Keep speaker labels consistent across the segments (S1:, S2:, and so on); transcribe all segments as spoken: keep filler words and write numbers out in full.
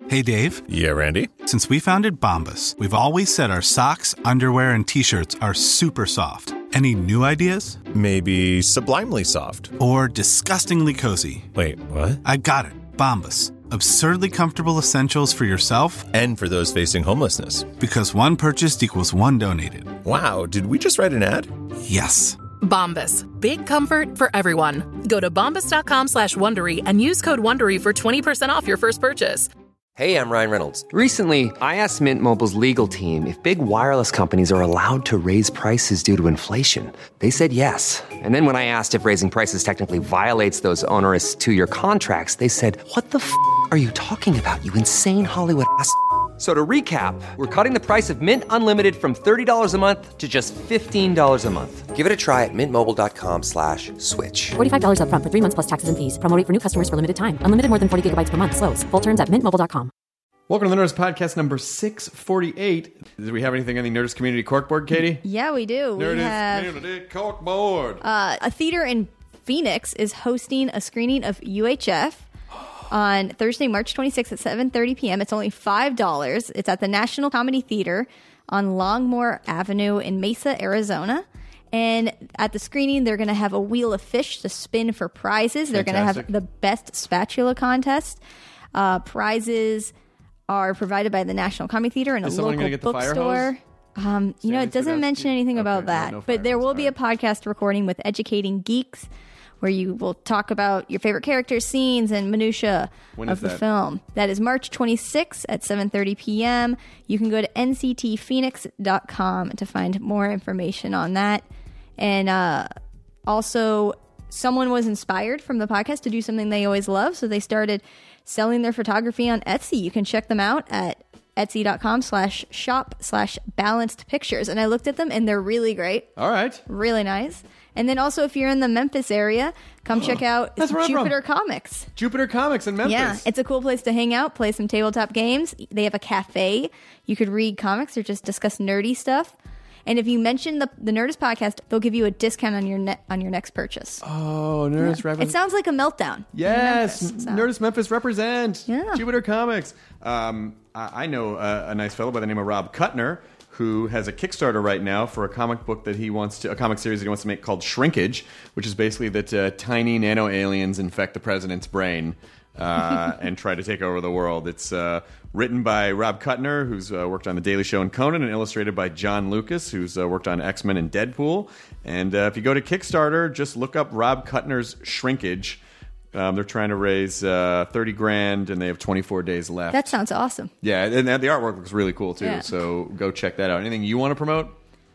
S1: Hey, Dave.
S2: Yeah, Randy?
S1: Since we founded Bombas, we've always said our socks, underwear, and T-shirts are super soft. Any new ideas?
S2: Maybe sublimely soft.
S1: Or disgustingly cozy.
S2: Wait, what?
S1: I got it. Bombas. Absurdly comfortable essentials for yourself
S2: and for those facing homelessness.
S1: Because one purchased equals one donated.
S2: Wow, did we just write an ad?
S1: Yes.
S3: Bombas. Big comfort for everyone. Go to bombas.com slash Wondery and use code Wondery for twenty percent off your first purchase.
S4: Hey, I'm Ryan Reynolds. Recently, I asked Mint Mobile's legal team if big wireless companies are allowed to raise prices due to inflation. They said yes. And then when I asked if raising prices technically violates those onerous two-year contracts, they said, what the f*** are you talking about, you insane Hollywood ass f- So to recap, we're cutting the price of Mint Unlimited from thirty dollars a month to just fifteen dollars a month. Give it a try at mintmobile.com slash switch.
S5: forty-five dollars up front for three months plus taxes and fees. Promo rate for new customers for limited time. Unlimited more than forty gigabytes per month. Slows full terms at mint mobile dot com.
S6: Welcome to the Nerdist Podcast number six forty-eight. Do we have anything on the Nerdist Community Corkboard, Katie?
S7: Yeah, we do. We
S6: Nerdist
S7: have
S6: Community Corkboard.
S7: Uh, a theater in Phoenix is hosting a screening of U H F on Thursday, March twenty-sixth at seven thirty p.m. It's only five dollars. It's at the National Comedy Theater on Longmore Avenue in Mesa, Arizona. And at the screening, they're going to have a wheel of fish to spin for prizes. They're going to have the best spatula contest. Uh, prizes are provided by the National Comedy Theater and a
S6: Is someone
S7: local
S6: gonna get the fire
S7: bookstore. Um, you know, it doesn't
S6: Sadowski?
S7: mention anything
S6: Okay,
S7: about
S6: no-
S7: that.
S6: no fire
S7: but there
S6: hose,
S7: will be a podcast recording with Educating Geeks where you will talk about your favorite characters, scenes, and minutia
S6: When
S7: of
S6: is
S7: the
S6: that?
S7: film. That is March twenty-sixth at seven thirty p.m. You can go to n c t phoenix dot com to find more information on that. And uh, also, someone was inspired from the podcast to do something they always love, so they started selling their photography on Etsy. You can check them out at etsy.com slash shop slash balanced pictures. And I looked at them, and they're really great.
S6: All right.
S7: Really nice. And then also, if you're in the Memphis area, come check out
S6: That's where I'm
S7: Jupiter
S6: from.
S7: Comics.
S6: Jupiter Comics in Memphis.
S7: Yeah, it's a cool place to hang out, play some tabletop games. They have a cafe. You could read comics or just discuss nerdy stuff. And if you mention the the Nerdist Podcast, they'll give you a discount on your ne- on your next purchase.
S6: Oh, Nerdist
S7: Yeah.
S6: represent.
S7: It sounds like a meltdown.
S6: Yes,
S7: in Memphis, so.
S6: Nerdist Memphis represent.
S7: Yeah.
S6: Jupiter Comics. Um, I, I know a, a nice fellow by the name of Rob Kuttner who has a Kickstarter right now for a comic book that he wants to, a comic series that he wants to make called Shrinkage, which is basically that uh, tiny nano aliens infect the president's brain uh, and try to take over the world. It's uh, written by Rob Kuttner, who's uh, worked on The Daily Show and Conan, and illustrated by John Lucas, who's uh, worked on X-Men and Deadpool. And uh, if you go to Kickstarter, just look up Rob Kuttner's Shrinkage. Um, they're trying to raise uh, thirty grand, and they have twenty-four days left.
S7: That sounds awesome.
S6: Yeah, and the artwork looks really cool too.
S7: Yeah.
S6: So go check that out. Anything you want to promote?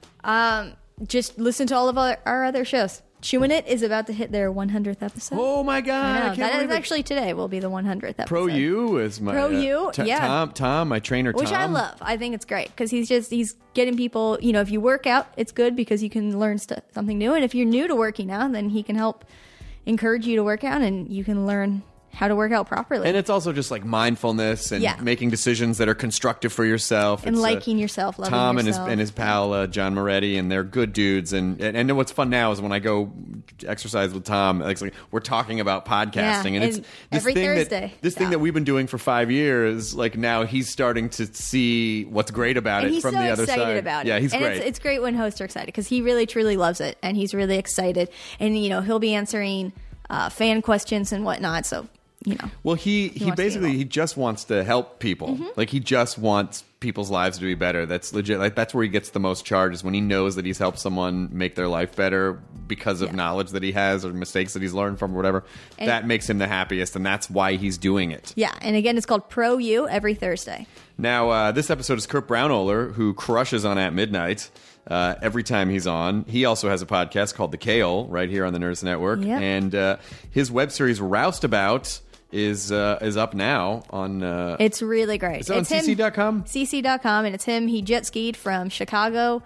S7: Um, just listen to all of our, our other shows. Chewing It is about to hit their one hundredth episode.
S6: Oh my god!
S7: I
S6: I
S7: know.
S6: can't
S7: That is
S6: believe it.
S7: actually today will be the one hundredth episode.
S6: Pro U is my
S7: Pro
S6: uh,
S7: U,
S6: T-
S7: yeah.
S6: Tom, Tom, my trainer,
S7: Which
S6: Tom.
S7: I love. I think it's great because he's just he's getting people. You know, if you work out, it's good because you can learn st- something new. And if you're new to working out, then he can help encourage you to work out, and you can learn how to work out properly.
S6: And it's also just like mindfulness and
S7: Yeah.
S6: making decisions that are constructive for yourself.
S7: And
S6: It's, uh,
S7: liking yourself, loving
S6: Tom
S7: yourself.
S6: and his and his pal uh, John Moretti, and they're good dudes. And, and and what's fun now is when I go exercise with Tom, like, it's like we're talking about podcasting,
S7: Yeah,
S6: and it's
S7: and
S6: this
S7: every
S6: thing
S7: Thursday.
S6: that this thing
S7: Yeah.
S6: that we've been doing for five years. Like now he's starting to see what's great about
S7: and
S6: it
S7: he's
S6: from
S7: so
S6: the other
S7: excited
S6: side.
S7: about it.
S6: Yeah, he's
S7: and
S6: great.
S7: It's, it's great when hosts are excited because he really truly loves it, and he's really excited. And you know, he'll be answering uh, fan questions and whatnot. So you know,
S6: Well, he, he,
S7: wants to
S6: basically
S7: be
S6: he just wants to help people.
S7: Mm-hmm.
S6: Like he just wants people's lives to be better. That's legit. Like that's where he gets the most charge is when he knows that he's helped someone make their life better because of
S7: Yeah.
S6: knowledge that he has or mistakes that he's learned from or whatever.
S7: And-
S6: that makes him the happiest, and that's why he's doing it.
S7: yeah. And again, it's called Pro U every Thursday.
S6: Now, uh, this episode is Kurt Braunohler, who crushes on At Midnight uh, every time he's on. He also has a podcast called The Kale right here on the Nerdist Network.
S7: Yep.
S6: And uh, his web series Roustabout is uh, is up now on... Uh,
S7: It's really great.
S6: Is it on
S7: It's him-
S6: C C dot com?
S7: C C dot com, and it's him. He jet skied from Chicago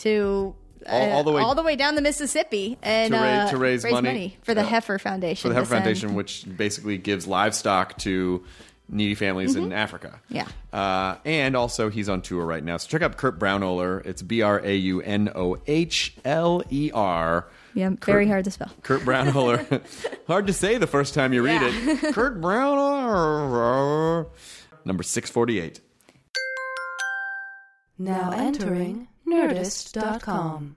S7: to uh,
S6: All- all the way-
S7: all the way down the Mississippi and
S6: To ra-
S7: uh,
S6: to raise money.
S7: for the
S6: Uh,
S7: Heifer Foundation.
S6: for the Heifer
S7: to send-
S6: Foundation, which basically gives livestock to needy families in Africa.
S7: Yeah.
S6: Uh, and also, he's on tour right now. So check out Kurt Braunohler. It's B R A U N O H L E R.
S7: Yeah, very hard to spell.
S6: Kurt Braunohler. Hard to say the first time you read
S7: Yeah.
S6: it. Kurt Braunohler. number six forty-eight.
S8: Now entering Nerdist dot com.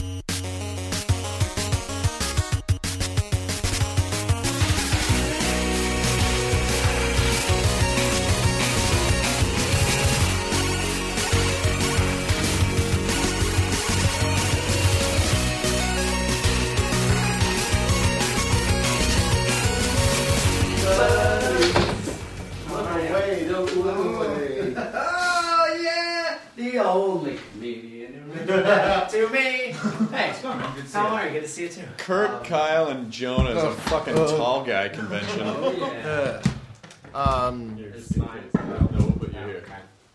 S9: Oh, yeah! The only comedian to me. Hey, how are you? Good to see you, too.
S6: Kurt, um, Kyle, and Jonah's a fucking uh, tall guy convention.
S9: Oh, yeah.
S10: Uh, um,
S9: it's mine.
S6: No, we'll put you here.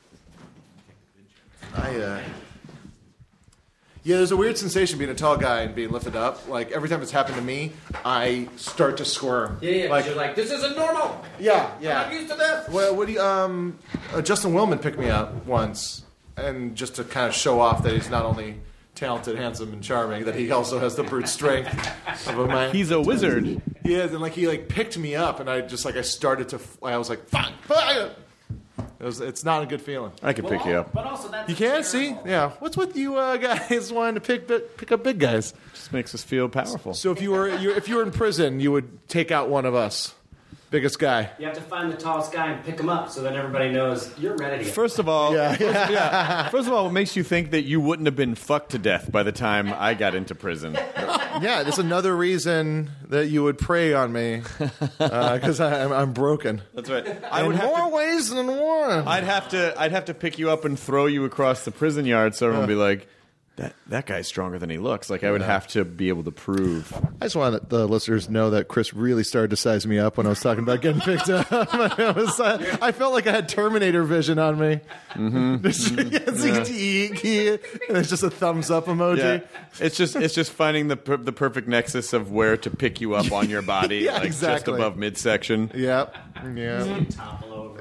S10: I, uh... Yeah, there's a weird sensation being a tall guy and being lifted up. Like, every time it's happened to me, I start to squirm.
S9: Yeah, yeah,
S10: like,
S9: you're like, this isn't normal!
S10: Yeah, yeah.
S9: I'm not used to this!
S10: Well, what do you, um... Uh, Justin Willman picked me up once, and just to kind of show off that he's not only talented, handsome, and charming, that he also has the brute strength of a man.
S6: He's a wizard.
S10: He is, and, like, he, like, picked me up, and I just, like, I started to... I was like, fuck! Fuck! It was, it's not a good feeling.
S6: I can
S9: well,
S6: pick you up.
S9: But also that's
S10: you can see, yeah. What's with you uh, guys wanting to pick pick up big guys?
S6: Just makes us feel powerful.
S10: So if you were you, if you were in prison, you would take out one of us, biggest guy.
S9: You have to find the tallest guy and pick him up, so that everybody knows you're ready. To
S6: First of all, yeah. First, yeah. First of all, what makes you think that you wouldn't have been fucked to death by the time I got into prison?
S10: Yeah, that's another reason that you would prey on me, because uh, I'm, I'm broken.
S6: That's right. I
S10: in
S6: would have
S10: more
S6: to,
S10: ways than one.
S6: I'd have to, I'd have to pick you up and throw you across the prison yard, so everyone would be like, "That that guy's stronger than he looks." Like I would yeah. have to be able to prove.
S10: I just want the listeners to know that Chris really started to size me up when I was talking about getting picked up. I, was, uh, I felt like I had Terminator vision on me.
S6: Mm-hmm.
S10: mm-hmm. Yeah. And it's just a thumbs up emoji.
S6: Yeah. It's just it's just finding the per- the perfect nexus of where to pick you up on your body,
S10: yeah,
S6: like
S10: exactly.
S6: just above midsection.
S10: Yep. Yeah.
S9: Topple over.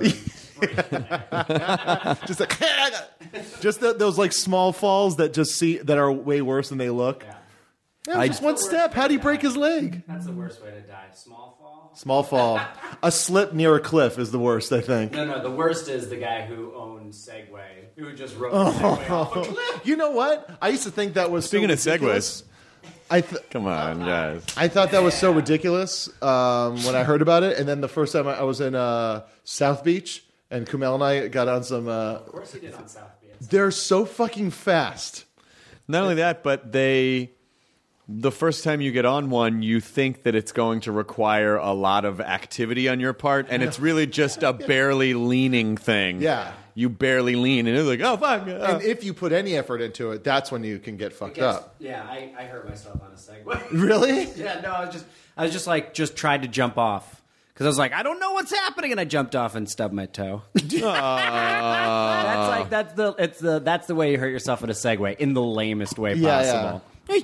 S10: just like, just the, those like small falls that just see that are way worse than they look.
S9: Yeah.
S10: Yeah, just one step. How do you break his leg?
S9: That's the worst way to die. Small fall.
S10: Small fall. A slip near a cliff is the worst, I think.
S9: No, no. The worst is the guy who owned Segway, who just rode the Segway off a cliff.
S10: You know what? I used to think that was
S6: speaking
S10: so
S6: of Segways.
S10: I th-
S6: Come on, guys.
S10: I thought that was so ridiculous um, when I heard about it, and then the first time I, I was in uh, South Beach. And Kumail and I got on some... Uh,
S9: of course he did on South Beach.
S10: They're so fucking fast.
S6: Not only that, but they... The first time you get on one, you think that it's going to require a lot of activity on your part, and it's really just a barely leaning thing.
S10: Yeah.
S6: You barely lean, and it's like, oh, fuck. Uh.
S10: And if you put any effort into it, that's when you can get fucked
S9: gets,
S10: up.
S9: Yeah, I, I hurt myself on a Segway.
S10: Really?
S9: Yeah, no, I was just... I was just like, just tried to jump off. Because I was like, I don't know what's happening, and I jumped off and stubbed my toe. That's like that's the it's the that's the way you hurt yourself in a Segway in the lamest way possible.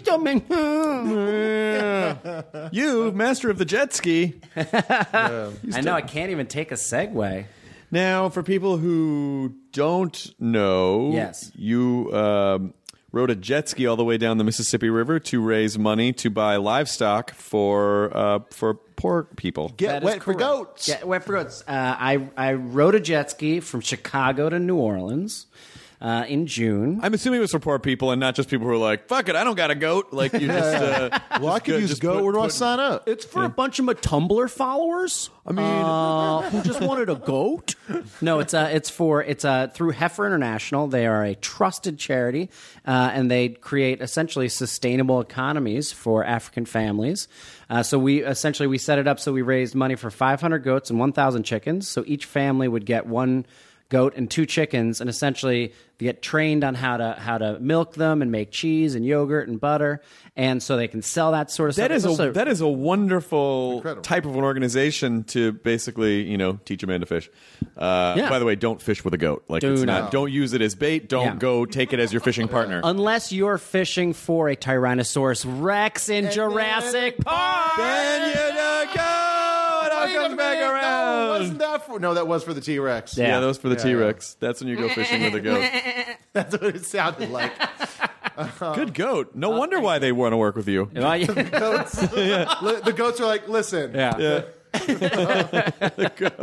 S6: Yeah, yeah. You, master of the jet ski.
S9: Yeah. I know I can't even take a Segway.
S6: Now, for people who don't know,
S9: yes,
S6: you um, rode a jet ski all the way down the Mississippi River to raise money to buy livestock for uh, for poor people.
S10: Get wet for goats.
S9: Get wet for goats. Uh, I I rode a jet ski from Chicago to New Orleans uh, in June.
S6: I'm assuming it was for poor people and not just people who are like, "Fuck it, I don't got a goat." Like you just. Uh,
S10: well, I could use goat. Where do I sign up?
S9: It's for yeah. a bunch of my Tumblr followers. I mean, uh, who just wanted a goat? No, it's uh, it's for it's uh, through Heifer International. They are a trusted charity, uh, and they create essentially sustainable economies for African families. Uh, so we essentially we set it up so we raised money for five hundred goats and one thousand chickens. So each family would get one goat and two chickens, and essentially they get trained on how to how to milk them and make cheese and yogurt and butter, and so they can sell that sort of
S6: that
S9: stuff.
S6: Is
S9: also,
S6: a, that is a wonderful
S10: incredible.
S6: type of an organization to basically, you know, teach a man to fish. Uh,
S9: yeah.
S6: By the way, don't fish with a goat. Like
S9: Do
S6: it's
S9: not.
S6: not. Don't use it as bait. Don't
S9: Yeah.
S6: go take it as your fishing partner.
S9: Unless you're fishing for a Tyrannosaurus Rex in
S10: And
S9: Jurassic
S10: then-
S9: Park.
S6: Then you don't go. It all
S10: Wait a
S6: comes back
S10: minute,
S6: around.
S10: No, wasn't that for? No, that was for the T-Rex.
S6: Yeah,
S9: Yeah.
S6: that was for the
S10: Yeah,
S6: T-Rex. That's when you go fishing with a goat.
S10: That's what it sounded like.
S6: Good goat. No wonder why they want to work with you.
S9: Well, yeah.
S10: Goats. Li- the goats are like, listen.
S9: Yeah.
S6: Yeah. The goats.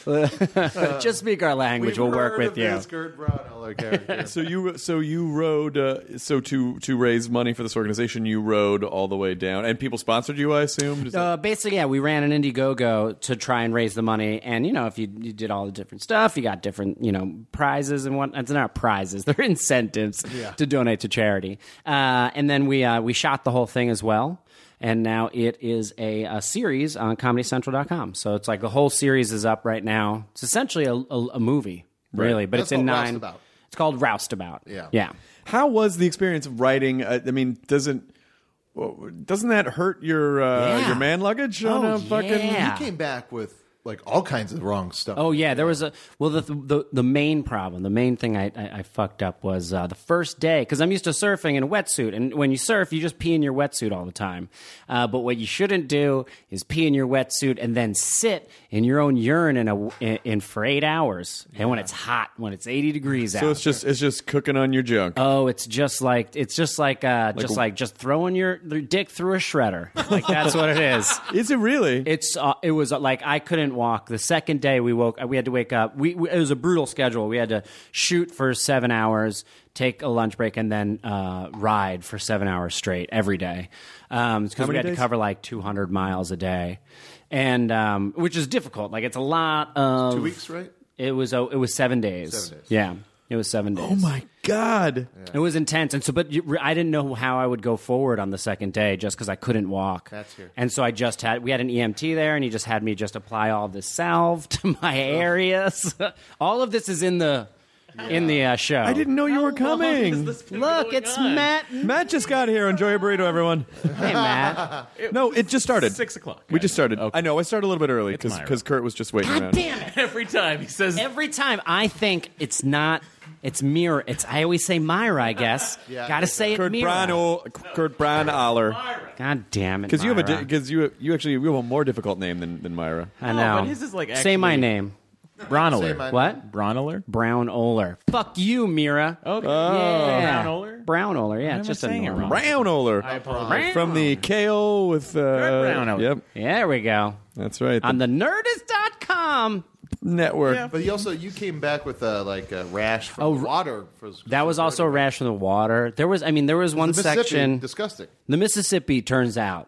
S9: Just speak our language.
S10: We've
S9: We'll work
S10: heard
S9: with
S10: of
S9: you.
S10: this Gert Braunohler character.
S6: So you so you rode uh, so to to raise money for this organization. You rode all the way down, and people sponsored you, I assume. Does
S9: Uh, basically, yeah, we ran an Indiegogo to try and raise the money, and you know, if you, you did all the different stuff, you got different, you know, prizes and what. It's not prizes; they're incentives
S10: Yeah.
S9: to donate to charity. Uh, and then we uh, we shot the whole thing as well, and now it is a, a series on Comedy Central dot com. So it's like the whole series is up right now. It's essentially a, a, a movie, really, but
S10: That's
S9: it's in
S10: called
S9: nine.
S10: Roustabout.
S9: It's called Roustabout.
S10: Yeah.
S9: yeah.
S6: How was the experience of writing? Uh, I mean, doesn't well, doesn't that hurt your uh,
S9: Yeah.
S6: your man luggage on
S9: Oh,
S6: a fucking?
S9: yeah.
S10: He came back with like all kinds of wrong stuff.
S9: Oh yeah, there was a well. The the the main problem, the main thing I I, I fucked up was uh, the first day because I'm used to surfing in a wetsuit, and when you surf, you just pee in your wetsuit all the time. Uh, but what you shouldn't do is pee in your wetsuit and then sit in your own urine in a in, in for eight hours. And when it's hot, when it's eighty degrees out,
S6: So it's just it's just cooking on your junk.
S9: oh, it's just like it's just like uh, just like just throwing your, your dick through a shredder. Like that's what it is.
S6: Is it really?
S9: It's uh, it was uh, like I couldn't walk. The second day we woke, we had to wake up. We, we it was a brutal schedule. We had to shoot for seven hours, take a lunch break, and then uh, ride for seven hours straight every day. Um, because we
S6: many
S9: had
S6: days?
S9: to cover like two hundred miles a day, and um, which is difficult. Like it's a lot of
S10: Two weeks, right?
S9: It was oh, it was seven days.
S10: Seven days.
S9: Yeah, it was seven days.
S6: Oh my god!
S9: It was intense, and so, but you, I didn't know how I would go forward on the second day, just because I couldn't walk.
S10: That's here.
S9: And so I just had we had an E M T there, and he just had me just apply all this salve to my areas. All of this is in the in the uh, show.
S6: I didn't know you were coming.
S9: Look, it's Matt.
S6: Matt just got here. Enjoy your burrito, everyone.
S9: Hey, Matt.
S6: No, it just started.
S11: Six o'clock.
S6: We just started.
S11: Okay.
S6: I know. I started a little bit early because
S11: Myra.
S6: because Kurt was just waiting
S9: God
S6: around.
S9: damn it!
S11: Every time he says,
S9: Every time I think it's not. It's Mira. It's I always say Myra. I guess.
S10: Yeah.
S9: Got to say it
S6: Kurt
S9: Mira.
S6: Brano, Kurt Branaller.
S9: God damn it!
S6: Because you have a
S9: Myra.
S6: because you you actually you have a more difficult name than, than Myra.
S9: I
S11: No,
S9: know.
S11: but his is, like,
S9: say my
S11: actually-
S9: name.
S11: Brownler.
S10: Say my-
S9: What?
S11: Brownler?
S9: Brown Oler. Fuck you, Mira.
S11: Okay.
S9: Yeah.
S11: Brown Oler?
S9: Brown Oler, yeah.
S11: am
S9: It's
S11: I
S9: just a
S11: saying it
S9: normal.
S11: wrong?
S6: Brownoler.
S11: I apologize.
S6: From the kale with uh,
S11: Brownoler.
S6: Yep,
S9: There we go.
S6: that's right.
S9: On the nerdist dot com.
S6: network.
S10: But you also you came back with a like a rash from
S9: Oh,
S10: the water. For,
S9: That was also a rash from the water. There was, I mean, there was one
S10: the Mississippi,
S9: section.
S10: disgusting.
S9: The Mississippi, turns out,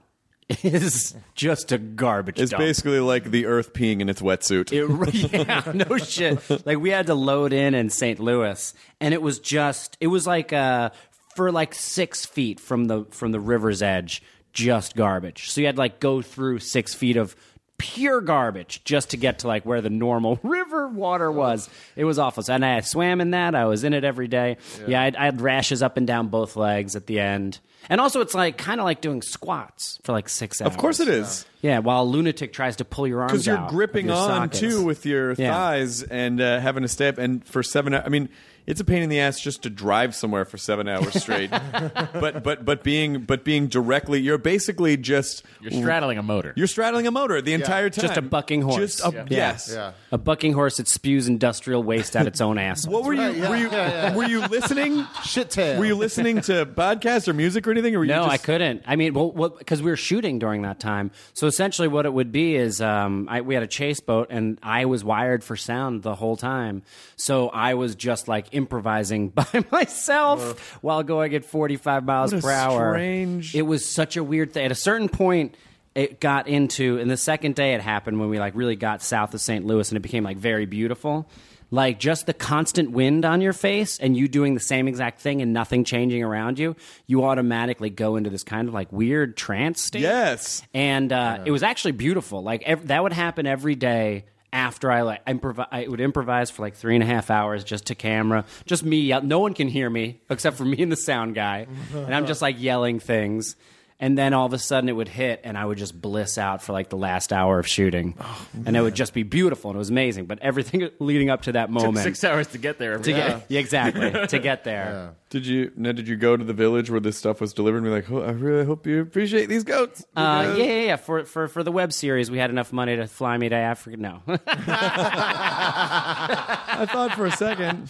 S9: is just a garbage
S6: It's
S9: dump.
S6: basically like the Earth peeing in its wetsuit.
S9: It, yeah, no shit. Like we had to load in in Saint Louis, and it was just, it was like uh, for like six feet from the from the river's edge, just garbage. So you had to like go through six feet of pure garbage just to get to like where the normal river water was. It was awful. So, and I swam in that. I was in it every day. Yeah, yeah I, had, I had rashes up and down both legs at the end. And also, it's like kind of like doing squats for like six hours.
S6: Of course it is.
S9: Yeah, while a lunatic tries to pull your arms out.
S6: Because you're
S9: of
S6: gripping
S9: your
S6: on,
S9: sockets.
S6: too, with your
S9: Yeah.
S6: thighs and uh, having to step. And for seven hours, I mean, it's a pain in the ass just to drive somewhere for seven hours straight. but but but being but being directly, you're basically just
S11: You're straddling a motor.
S6: You're straddling a motor the entire time.
S9: Just a bucking horse.
S6: Just a,
S9: Yeah.
S6: yes.
S10: Yeah.
S9: A bucking horse that spews industrial waste out its own ass.
S6: What were you?
S10: Right, yeah.
S6: Were you?
S10: Yeah, yeah.
S6: Were you listening?
S10: Shit tail.
S6: Were you listening to podcasts or music or anything? Or were
S9: No,
S6: you just,
S9: I couldn't. I mean, well, because we were shooting during that time. So essentially, what it would be is um, I, we had a chase boat, and I was wired for sound the whole time. So I was just like improvising by myself while going at forty-five miles
S6: What a
S9: per hour.
S6: strange-
S9: It was such a weird thing. At a certain point, it got into, and the second day it happened when we like really got south of Saint Louis, and it became like very beautiful. Like just the constant wind on your face and you doing the same exact thing and nothing changing around you, you automatically go into this kind of like weird trance state.
S6: Yes.
S9: And uh, it was actually beautiful. Like ev- that would happen every day after I like improv- I would improvise for like three and a half hours just to camera, just me. Yell- no one can hear me except for me and the sound guy, and I'm just like yelling things. And then all of a sudden it would hit, and I would just bliss out for like the last hour of shooting,
S6: Oh,
S9: and it would just be beautiful, and it was amazing. But everything leading up to that
S11: Took
S9: moment,
S11: six hours to get there. Every
S9: to
S11: day.
S9: get yeah, exactly to get there.
S6: Did you? Now, did you go to the village where this stuff was delivered and be like, oh, I really hope you appreciate these goats?
S9: Uh, yeah, yeah, yeah. For, for for the web series, we had enough money to fly me to Africa. No,
S6: I thought for a second.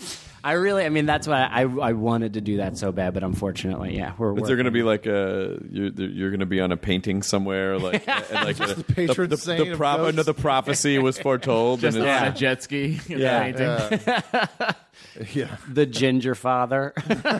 S9: I really, I mean, that's why I, I wanted to do that so bad, but unfortunately, yeah, we're.
S6: Is
S9: we're
S6: there going to be like a you're you're going to be on a painting somewhere like and like
S10: Just
S6: a-
S10: the patron
S6: the,
S10: saint
S6: the,
S10: of
S6: prop-
S10: ghosts?
S6: no, the prophecy was foretold
S11: Just
S6: and
S11: on
S6: it's-
S11: a jet ski.
S9: Yeah.
S10: Yeah. yeah.
S9: the ginger father?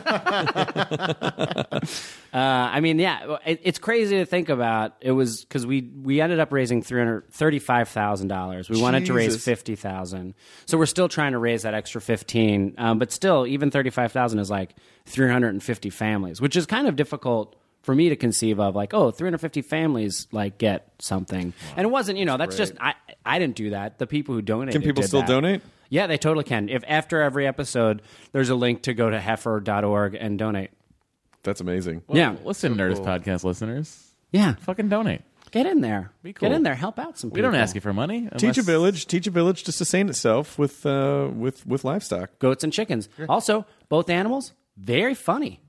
S9: uh, I mean, yeah, it, it's crazy to think about. It was because we we ended up raising three hundred thirty-five thousand dollars. We wanted to raise
S6: Jesus.
S9: fifty thousand, so we're still trying to raise that extra fifteen. Um, but still, even thirty-five thousand is like three hundred fifty families, which is kind of difficult for me to conceive of. Like, oh, three hundred fifty families like get something, and it wasn't. You know, that's just I. I didn't do that. The people who donated.
S6: Can people
S9: did
S6: still
S9: that.
S6: donate?
S9: Yeah, they totally can. If after every episode, there's a link to go to heifer dot org and donate.
S6: That's amazing.
S11: Well,
S9: Yeah.
S11: Listen, Nerdist podcast listeners.
S9: Yeah,
S11: Fucking donate.
S9: get in there.
S11: Be cool.
S9: Get in there. Help out some people.
S11: We don't ask you for money.
S6: Teach a
S11: unless-
S6: village. Teach a village to sustain itself with uh, with with livestock.
S9: Goats and chickens. Also, both animals, very funny.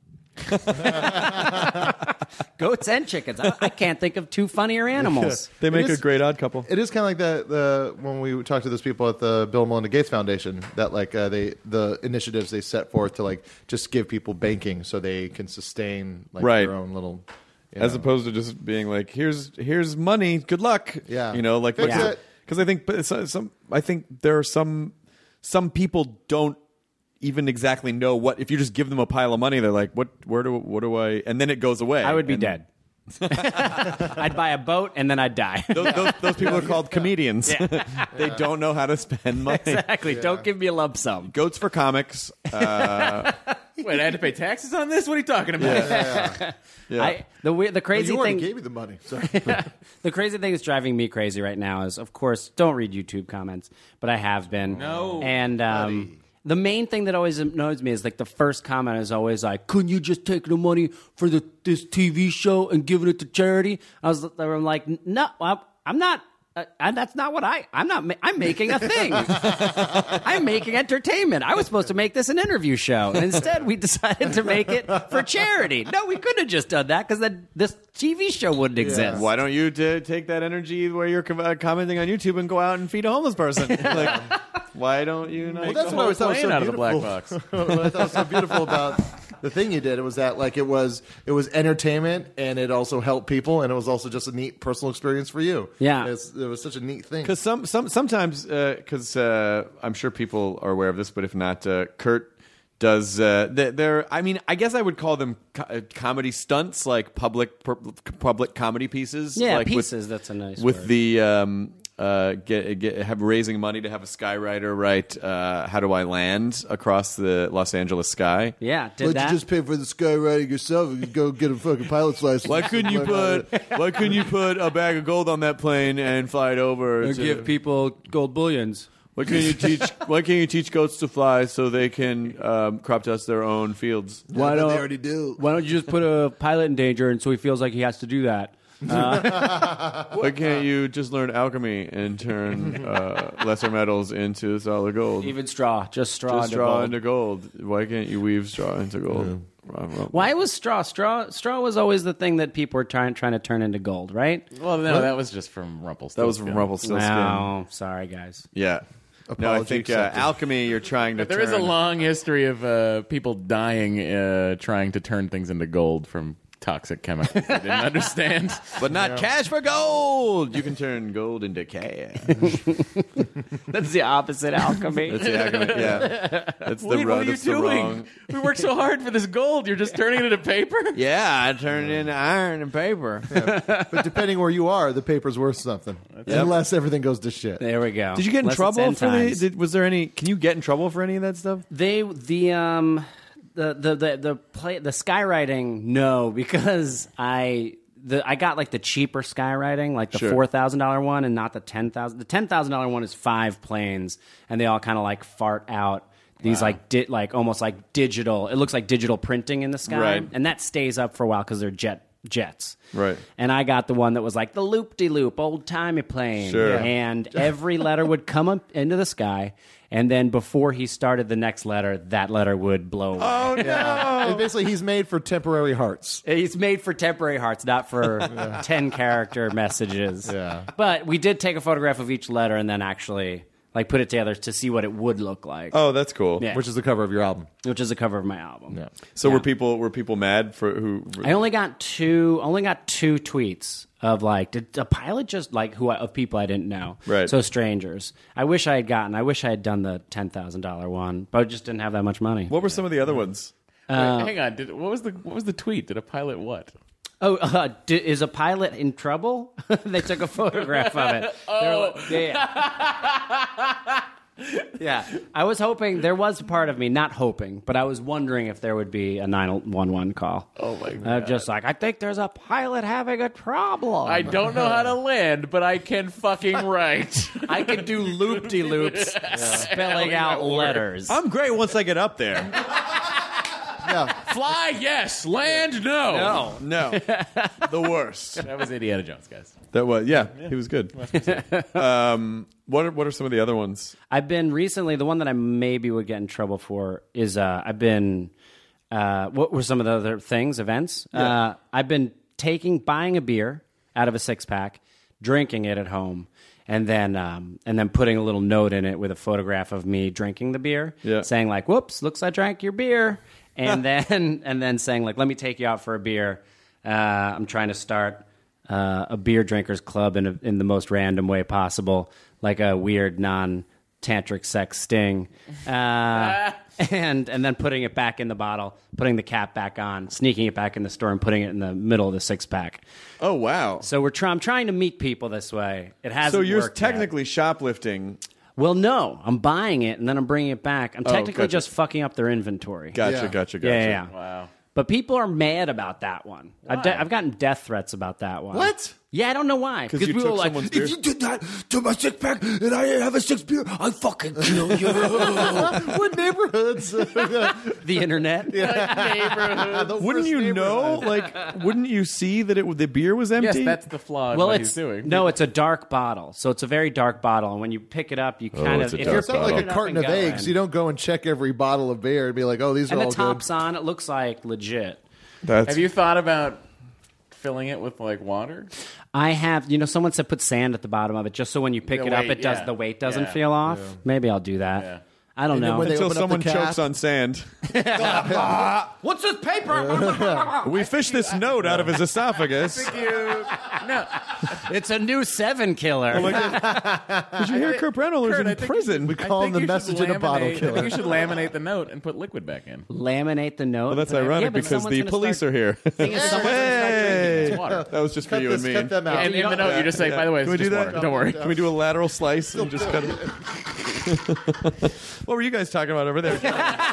S9: Goats and chickens. I, I can't think of two funnier animals.
S6: They make
S10: It is-
S6: a great odd couple.
S10: It is kind of like that the when we talked to those people at the Bill and Melinda Gates Foundation that like uh, they the initiatives they set forth to like just give people banking so they can sustain like
S6: Right.
S10: their own little you
S6: As
S10: know.
S6: opposed to just being like, here's here's money, good luck.
S10: Yeah.
S6: you know, like
S10: Fix
S6: because
S10: it.
S6: I think, but it's, uh, some I think there are some some people don't even exactly know what. If you just give them a pile of money, they're like, what? Where do what do I? And then it goes away.
S9: I would be
S6: And
S9: dead. I'd buy a boat and then I'd die.
S6: Those, those, those people are called comedians. They don't know how to spend money.
S9: Exactly. Don't give me a lump sum.
S6: Goats for comics. Uh,
S11: Wait, I had to pay taxes on this? What are you talking about?
S6: yeah.
S9: I, the weird, the
S10: Well,
S9: crazy
S10: you already
S9: thing.
S10: gave me the money. Sorry.
S9: The crazy thing that's driving me crazy right now is, of course, don't read YouTube comments, but I have been.
S11: No.
S9: And um, the main thing that always annoys me is like the first comment is always like, "Couldn't you just take the money for the this T V show and giving it to charity?" I was, I'm like, no, I'm, I'm not. Uh, and that's not what I. I'm not. Ma- I'm making a thing. I'm making entertainment. I was supposed to make this an interview show, and instead we decided to make it for charity. No, we couldn't have just done that because then this T V show wouldn't exist.
S6: Why don't you t- take that energy where you're com- uh, commenting on YouTube and go out and feed a homeless person? Like, why don't you? Not
S10: Well, that's
S11: the
S10: what I
S11: whole
S10: was thought was
S11: plane
S10: so
S11: out of the black
S10: beautiful.
S11: box.
S10: what I thought was so beautiful about the thing you did, it was that like it was it was entertainment and it also helped people and it was also just a neat personal experience for you.
S9: Yeah.
S10: It's, it was such a neat thing.
S6: Because some, some sometimes because uh, I'm sure people are aware of this, but if not, uh, Kurt does. Uh, th- they're I mean, I guess I would call them co- uh, comedy stunts, like public per- public comedy pieces.
S9: Yeah,
S6: like
S9: pieces.
S6: With,
S9: That's a nice
S6: with
S9: word.
S6: the. Um, uh, get, get have raising money to have a skywriter write uh, "How Do I Land" across the Los Angeles sky.
S9: Yeah, did that.
S10: pay for the skywriting yourself and go get a fucking pilot's license?
S6: Why couldn't you put Why couldn't you put a bag of gold on that plane and fly it over? to-
S9: people gold bullions.
S6: Why can't you teach Why can't you teach goats to fly so they can um, crop dust their own fields?
S9: Why
S10: they
S9: don't
S10: already do.
S9: Why don't you just put a pilot in danger, and so he feels like he has to do that?
S6: Why can't you just learn alchemy and turn uh, lesser metals into solid gold?
S9: Even straw, just straw.
S6: Just
S9: into
S6: straw
S9: gold.
S6: into gold. Why can't you weave straw into gold?
S9: Why was straw? Straw. Straw was always the thing that people were trying trying to turn into gold, right?
S11: Well, no, that was just from Rumpelstiltskin.
S6: That was from Rumpelstiltskin.
S9: No, sorry guys.
S6: Yeah. No, I
S10: Apology
S6: think uh,
S10: accepted.
S6: alchemy. You're trying to.
S11: But there is a
S6: turn-
S11: long history of uh, people dying uh, trying to turn things into gold from toxic chemicals they didn't understand.
S6: but not cash for gold. You can turn gold into cash.
S9: That's the opposite alchemy.
S6: That's the alchemy. Yeah, that's the
S11: Wait,
S6: ro-
S11: what are you
S6: that's the
S11: doing?
S6: wrong.
S11: We worked so hard for this gold. You're just turning it into paper?
S6: Yeah, I turned it into iron and paper.
S10: But depending where you are, the paper's worth something. Unless everything goes to shit.
S9: There we go.
S6: Did you get in
S9: Unless it's
S6: trouble
S9: end
S6: for the?
S9: times.
S6: Did, was there any? Can you get in trouble for any of that stuff?
S9: They the um the the the the play the skywriting no because I the I got like the cheaper skywriting like the
S6: Sure.
S9: four thousand dollar one and not the ten thousand. The ten thousand dollar one is five planes and they all kind of like fart out these like di- like almost like digital. It looks like digital printing in the sky,
S6: Right.
S9: and that stays up for a while because they're jet jets.
S6: Right.
S9: And I got the one that was like the loop-de-loop, old-timey plane.
S6: Sure. Yeah.
S9: And every letter would come up into the sky, and then before he started the next letter, that letter would blow away.
S6: Oh no!
S10: And basically, he's made for temporary hearts.
S9: It's made for temporary hearts, not for ten-character messages.
S10: Yeah.
S9: But we did take a photograph of each letter and then actually... like put it together to see what it would look like.
S6: Oh, that's cool.
S9: Yeah.
S10: Which is the cover of your album.
S9: Which is the cover of my album.
S10: Yeah.
S6: So
S9: Yeah.
S6: were people were people mad for who?
S9: I only got two. Only got two tweets of like, did a pilot just like who I, of people I didn't know?
S6: Right.
S9: So strangers. I wish I had gotten. I wish I had done the ten thousand dollar one, but I just didn't have that much money.
S6: What were some of the other ones?
S11: Wait, hang on. Did, what was the what was the tweet? Did a pilot what?
S9: Oh, uh, d- is a pilot in trouble? They took a photograph of it.
S11: Oh.
S9: Like, yeah, yeah. Yeah. I was hoping, there was a part of me, not hoping, but I was wondering if there would be a nine one one call.
S11: Oh, my God.
S9: I'm just like, I think there's a pilot having a problem.
S11: I don't know how to land, but I can fucking write.
S9: I could do loop-de-loops spelling out letters.
S6: I'm great once I get up there.
S10: Yeah.
S11: Fly, yes. Land, no.
S6: No, no, the worst.
S11: That was Indiana Jones, guys.
S6: That was yeah, he was good. um, what are what are some of the other ones?
S9: I've been recently, the one that I maybe would get in trouble for is uh, I've been, uh, what were some of the other things, events?
S6: Yeah.
S9: Uh, I've been taking, buying a beer out of a six pack, drinking it at home, and then um, and then putting a little note in it with a photograph of me drinking the beer,
S6: Yeah.
S9: saying like, whoops, looks I drank your beer. And then and then saying like, let me take you out for a beer. Uh, I'm trying to start uh, a beer drinkers club in a, in the most random way possible, like a weird non-tantric sex sting, uh, and and then putting it back in the bottle, putting the cap back on, sneaking it back in the store, and putting it in the middle of the six pack.
S6: Oh wow!
S9: So we're try- I'm trying to meet people this way. It hasn't.
S6: So you're
S9: worked yet.
S6: technically shoplifting.
S9: Well, no, I'm buying it and then I'm bringing it back. I'm
S6: Oh,
S9: technically
S6: gotcha.
S9: just fucking up their inventory.
S6: Gotcha,
S10: Yeah.
S6: gotcha, gotcha.
S9: Yeah, yeah, yeah.
S11: Wow.
S9: But people are mad about that one. I've, de- I've gotten death threats about that one.
S10: What?
S9: Yeah, I don't know why.
S6: Because you
S9: people
S6: took
S9: are like,
S6: someone's beer.
S9: if you did that to my six pack and I have a six beer, I'd fucking kill you.
S10: What neighborhoods?
S9: The internet.
S10: The
S6: Wouldn't
S10: worst
S6: you know?
S10: neighborhood.
S6: Like, wouldn't you see that it the beer was
S11: Yes,
S6: empty?
S11: that's the flaw in
S9: Well,
S11: what
S9: it's
S11: he's doing.
S9: no, it's a dark bottle, so it's a very dark bottle, and when you pick it up, you kind
S6: it's
S9: of
S6: a
S9: if
S6: dark
S9: you're
S10: It's not
S9: picking
S10: like
S9: it
S10: a
S9: up
S10: carton
S9: and
S10: of eggs.
S9: going-
S10: You don't go and check every bottle of beer and be like, oh, these are
S9: and the
S10: all
S9: top's
S10: good.
S9: on. It looks like legit.
S6: That's
S11: Have you thought about filling it with like water?
S9: I have, you know, someone said put sand at the bottom of it just so when you pick
S11: The
S9: it up,
S11: weight,
S9: it does
S11: yeah.
S9: the weight doesn't
S11: Yeah.
S9: feel off. Maybe I'll do that.
S11: Yeah.
S9: I don't
S10: And then
S9: know.
S10: when they
S6: until
S10: open up
S6: someone
S10: the cap-
S6: chokes on sand.
S9: What's this paper?
S6: We fished this note out of his esophagus.
S11: You, no.
S9: It's a new seven killer.
S6: Did you hear Kurt Brenneller's
S11: Kurt, I
S6: in
S11: think
S6: prison?
S10: We call him the message in a bottle
S11: I
S10: killer.
S11: think you should laminate the note and put liquid back in.
S9: Laminate the note.
S6: Well, that's
S9: Yeah,
S6: ironic
S9: but
S6: because
S9: someone's
S6: the
S9: gonna
S6: police
S9: start-
S6: are here.
S9: Thing is, someone's gonna start drinking
S6: Hey!
S11: It's water.
S6: That was just for
S10: Cut
S6: you
S10: this,
S6: and me.
S10: cut them out.
S11: And in the note, you just say, by the way, it's
S6: Can we
S11: just
S6: do that?
S11: water. Don't worry.
S6: Can we do a lateral slice and just cut it? What were you guys talking about over there? Joan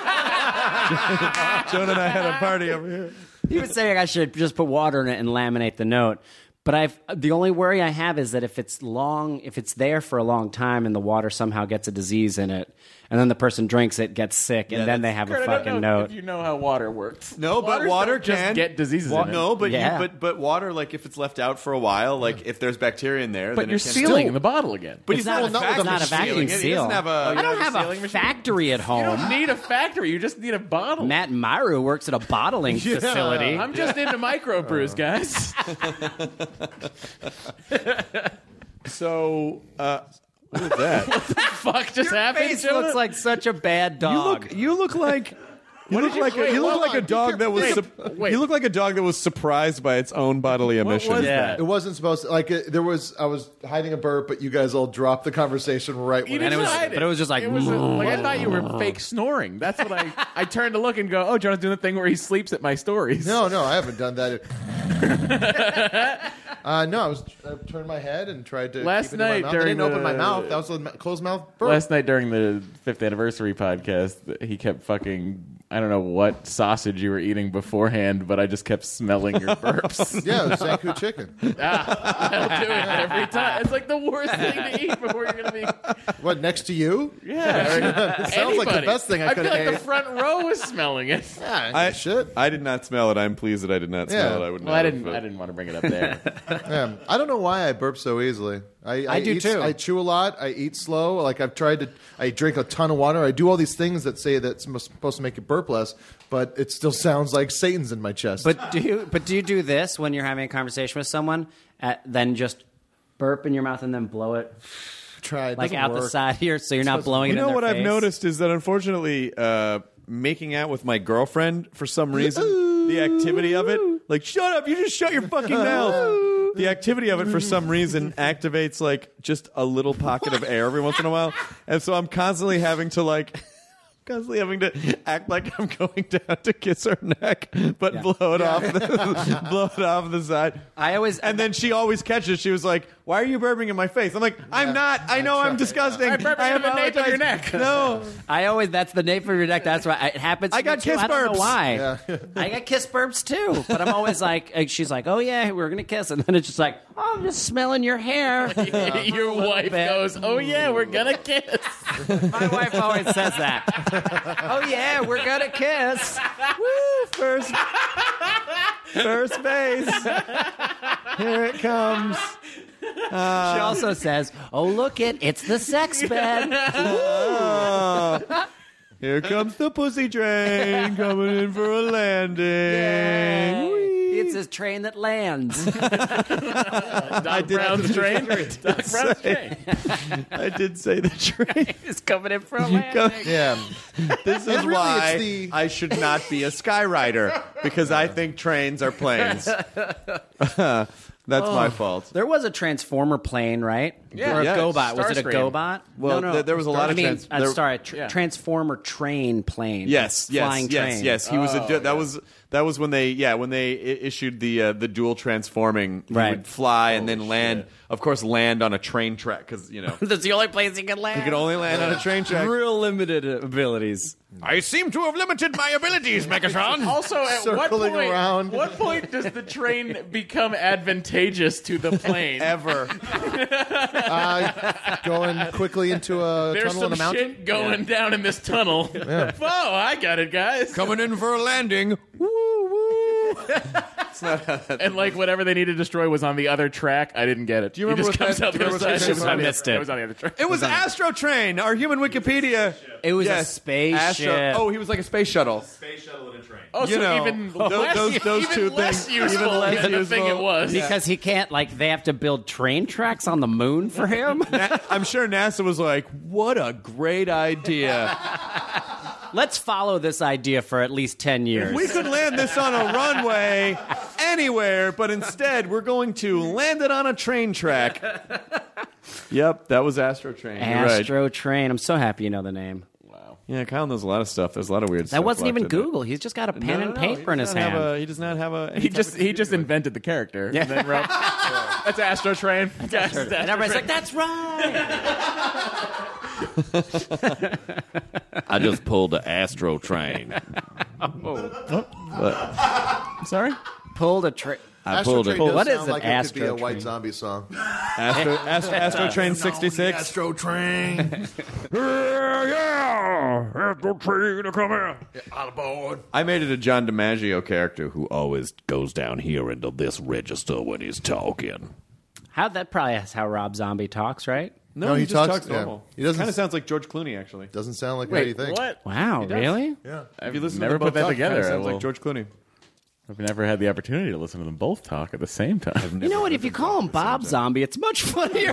S6: and I had a party over here.
S9: He was saying I should just put water in it and laminate the note. But I've the only worry I have is that if it's long, if it's there for a long time and the water somehow gets a disease in it, and then the person drinks it, gets sick, and then they have
S11: Kurt,
S9: a
S11: I don't
S9: fucking
S11: know
S9: note.
S11: if you know how water works.
S6: No, but
S11: Waters
S6: water
S11: don't just
S6: can
S11: get diseases
S6: Wa-
S11: in it.
S6: No, but
S9: Yeah.
S6: you, but but water, like if it's left out for a while, like if there's bacteria in there,
S11: But
S6: then
S11: you're
S6: it can
S11: sealing
S6: still-
S11: the bottle again.
S6: But
S9: It's
S6: he's
S9: not
S6: not,
S9: a vac-
S6: vacuum
S9: it's not a vacuum
S6: sealing it. He
S9: seal.
S6: doesn't have a.
S9: I don't have a
S11: sealing machine?
S9: factory at
S11: You
S9: home.
S11: don't need a factory. You just need a bottle.
S9: Matt Myru works at a bottling facility.
S11: I'm just into microbrews, guys.
S6: So, uh, what is that?
S11: Fuck just happened.
S9: Face
S11: Jonah?
S9: looks like such a bad
S6: you
S9: dog.
S6: look. You look like. You look
S11: did you-
S6: like a,
S11: wait,
S6: you look
S11: hold
S6: like a
S10: on.
S6: dog that was.
S11: Wait,
S6: sup-
S11: wait.
S6: You look like a dog that was surprised by its own bodily emissions.
S11: was
S9: Yeah.
S11: that?
S10: It wasn't supposed to, like, it, there was, I was hiding a burp, but you guys all dropped the conversation right
S11: You
S10: when
S11: didn't
S9: it was-
S11: hide
S9: but it was just like,
S11: it was like I thought you were fake snoring. That's what I I turned to look and go, oh, Jonah's doing the thing where he sleeps at my stories.
S10: No, no, I haven't done that. uh, no, I was I turned my head and tried to
S11: Last
S10: keep it in my
S11: night
S10: mouth. I
S11: during
S10: didn't open my
S11: the-
S10: mouth. That was a ma- closed mouth burp.
S11: Last night during the fifth anniversary podcast, he kept fucking. I don't know what sausage you were eating beforehand, but I just kept smelling your burps.
S10: Yeah, it was Zanku chicken.
S11: ah, I'll do it every time. It's like the worst thing to eat before you're going to be.
S10: What, next to you?
S11: Yeah,
S10: It sounds like the
S11: anybody.
S10: best thing I
S11: I
S10: could
S11: feel
S10: have
S11: like
S10: ate.
S11: the front row was smelling it.
S10: Yeah,
S6: I
S10: shit.
S6: I did not smell it. I'm pleased that I did not smell
S10: Yeah.
S6: it. I would.
S11: Well,
S6: not
S11: I
S6: have,
S11: didn't.
S6: uh,
S11: I didn't want to bring it up there.
S10: Yeah. I don't know why I burp so easily. I,
S9: I do
S10: eat,
S9: too.
S10: I chew a lot. I eat slow. Like I've tried to. I drink a ton of water. I do all these things that say that's m- supposed to make you burp less, but it still sounds like Satan's in my chest.
S9: But do you? But do you do this when you're having a conversation with someone? At, then just burp in your mouth and then blow it.
S10: tried.
S9: like
S10: Doesn't
S9: out the
S10: work.
S9: side here, so you're not blowing
S6: You
S9: it
S6: know
S9: in their
S6: what I've
S9: face?
S6: noticed is that unfortunately, uh, making out with my girlfriend for some reason, the activity of it, like shut up, you just shut your fucking mouth. The activity of it for some reason activates like just a little pocket of air every once in a while, and so I'm constantly having to like. Constantly having to act like I'm going down to kiss her neck, but
S9: Yeah.
S6: blow it off, the, blow it off the side.
S9: I always
S6: and then she always catches. She was like, "Why are you burping in my face?" I'm like, "I'm not. I know I'm disgusting.
S11: I'm burping
S6: I
S11: in the nape of your
S6: apologize."
S11: neck.
S6: No,
S9: I always that's the nape of your neck. That's why it happens. To
S6: I got
S9: me too.
S6: kiss
S9: I don't know
S6: burps.
S9: why? I got kiss burps too. But I'm always like, like, she's like, "Oh yeah, we're gonna kiss," and then it's just like, "Oh, I'm just smelling your hair."
S11: Your wife
S9: bit.
S11: goes, "Oh yeah, we're gonna kiss."
S9: My wife always says that. Oh yeah, we're gonna kiss.
S6: Woo, first, first base. Here it comes.
S9: she also says, "Oh look it, it's the sex bed."
S6: Oh, here comes the pussy train coming in for a landing. Whee.
S9: It's a train that lands.
S11: Doc Brown's train. Doc Brown's train.
S6: I did say the train.
S9: It's coming in for a landing.
S10: Yeah.
S6: This is
S10: really,
S6: why
S10: it's the-
S6: I should not be a skyrider, because I think trains are planes. That's my fault.
S9: There was a Transformer plane, right?
S11: Yeah.
S9: Or a
S6: Yeah.
S9: GoBot. Was it a
S11: Starscream.
S9: GoBot?
S6: Well,
S9: no, no.
S6: th- there was a lot
S9: I
S6: of
S9: mean,
S6: trans-
S9: uh,
S6: there-
S9: sorry, tr-
S11: Yeah.
S9: Transformer train plane.
S6: Yes, yes,
S9: Flying
S6: yes,
S9: train.
S6: yes. He was a.
S11: Oh,
S6: du- that
S11: yeah.
S6: was that was when they yeah when they I- issued the uh, the dual transforming. He
S9: Right.
S6: would fly and then land. Of course, land on a train track because you know
S9: That's the only place he can land.
S6: you can only land on a train track.
S9: Real limited abilities.
S6: I seem to have limited my abilities, Megatron.
S11: Also, at what
S10: Circling
S11: point?
S10: around.
S11: What point does the train become advantageous to the plane?
S6: Ever.
S10: Uh, going quickly into a
S11: There's
S10: tunnel
S11: some
S10: in a mountain.
S11: shit going down in this tunnel. Oh, I got it, guys.
S6: Coming in for a landing. Woo woo.
S11: And like whatever they need to destroy was on the other track. I didn't get it. Do
S6: you remember
S11: just
S6: what
S11: comes
S6: that-
S11: out
S6: do
S11: the
S6: you
S11: other
S6: remember what
S11: side.
S6: that
S11: It was
S6: ship
S11: on the-
S9: was? I missed it.
S11: It was on the other track.
S6: It was Astro Train, our human Wikipedia.
S9: It was a
S6: Yes.
S9: spaceship.
S6: Astro- oh, he was like a space shuttle.
S12: Space shuttle and a train.
S11: Oh,
S6: You
S11: so
S6: know,
S11: even
S6: those-
S11: less,
S6: those- those
S11: even
S6: two
S11: less
S6: things-
S11: useful
S6: even less
S11: than the thing it
S6: useful.
S11: was.
S9: Because he can't, like, they have to build train tracks on the moon for him.
S6: Na- I'm sure NASA was like, "What a great idea!
S9: Let's follow this idea for at least ten years.
S6: We could land this on a runway anywhere, but instead we're going to land it on a train track." Yep, that was Astro Train. You're right.
S9: Astro Train. I'm so happy you know the name.
S6: Yeah, Kyle knows a lot of stuff. There's a lot of weird stuff.
S9: That wasn't even
S6: locked in there.
S9: Google. He's just got a pen
S6: No, no,
S9: and
S6: no,
S9: paper
S6: he
S9: in
S6: does
S9: his
S6: not have
S9: hand.
S6: a- he does not have a. any
S11: He
S6: type
S11: just
S6: of
S11: he just
S6: computer.
S11: invented the character.
S9: Yeah.
S11: And then wrote, That's Astro Train. Guys, that's
S9: and
S11: Astro
S9: everybody's
S11: Train.
S9: like, that's right.
S12: I just pulled the Astro Train.
S11: Sorry?
S9: Pulled a train.
S12: I
S10: Astro
S12: pulled
S10: Train
S12: it.
S10: does
S9: What is
S10: sound
S9: an
S10: like it could be
S9: Astro
S10: a White
S9: Train?
S10: Zombie song.
S6: Astro, Astro, Astro Train sixty-six.
S10: Astro Train.
S6: Yeah, Astro Train to come in.
S10: On board.
S6: I made it a John DiMaggio character who
S12: Always goes down here into this register when he's talking.
S9: How that probably is how Rob Zombie talks, right?
S6: No,
S10: No,
S6: he,
S10: he
S6: just
S10: talks-
S6: talks,
S10: yeah.
S6: normal.
S10: He doesn't
S6: Kind of
S10: s-
S6: sounds like George Clooney, actually.
S10: Doesn't sound like how you think.
S11: What?
S9: Wow,
S6: does.
S9: really?
S10: Yeah.
S6: If you listen
S11: never
S6: to them
S11: put
S6: both
S11: that
S6: talk,
S11: together.
S6: Kind of
S11: I
S6: sounds
S11: will-
S6: like George Clooney.
S11: I've never had the opportunity to listen to them both talk at the same time.
S9: You know what? If you call him Bob Zombie, it's much funnier.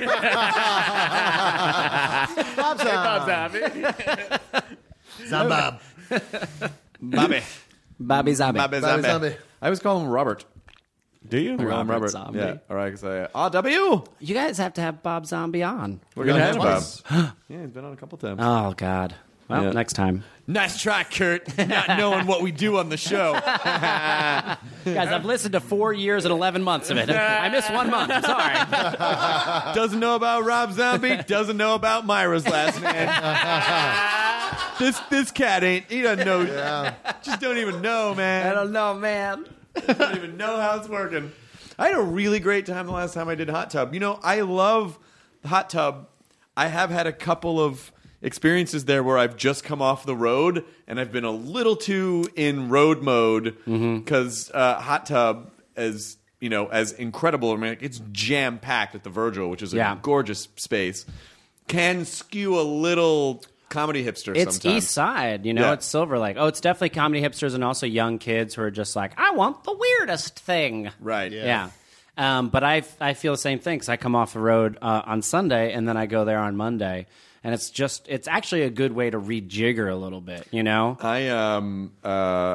S10: Bob
S11: Bob
S10: Zombie.
S11: Zombie.
S10: Zombie.
S6: Bobby.
S9: Bobby Zombie.
S6: Bobby
S10: Bobby
S6: Zombie.
S10: Zombie.
S6: I always call him Robert.
S11: Do you?
S6: I call him
S9: Robert
S6: Robert.
S9: Zombie.
S6: Yeah. All right, because I R W.
S9: You guys have to have Bob Zombie on.
S6: We're gonna have Bob.
S10: Twice.
S6: Yeah, he's been on a couple times.
S9: Oh, God. Well,
S6: Yeah.
S9: next time.
S6: Nice try, Kurt. Not knowing what we do on the show.
S9: Guys, I've listened to four years and eleven months of it. I missed one month. I'm sorry.
S6: Doesn't know about Rob Zombie. Doesn't know about Myra's last name. this this cat ain't. He doesn't know. Just don't even know, man.
S9: I don't know, man.
S6: I don't even know how it's working. I had a really great time the last time I did Hot Tub. You know, I love the Hot Tub. I have had a couple of experiences there where I've just come off the road and I've been a little too in road mode because uh, Hot Tub, as you know, as incredible. I mean, it's jam packed at the Virgil, which is a
S9: Yeah.
S6: gorgeous space. Can skew a little comedy hipster.
S9: It's
S6: sometimes.
S9: East Side, you know,
S6: Yeah.
S9: it's Silver Lake. Oh, it's definitely comedy hipsters and also young kids who are just like, I want the weirdest thing.
S6: Right.
S9: Yeah. Um, but I I feel the same thing because I come off the road uh, on Sunday and then I go there on Monday, and it's just it's actually a good way to rejigger a little bit, you know.
S6: I um uh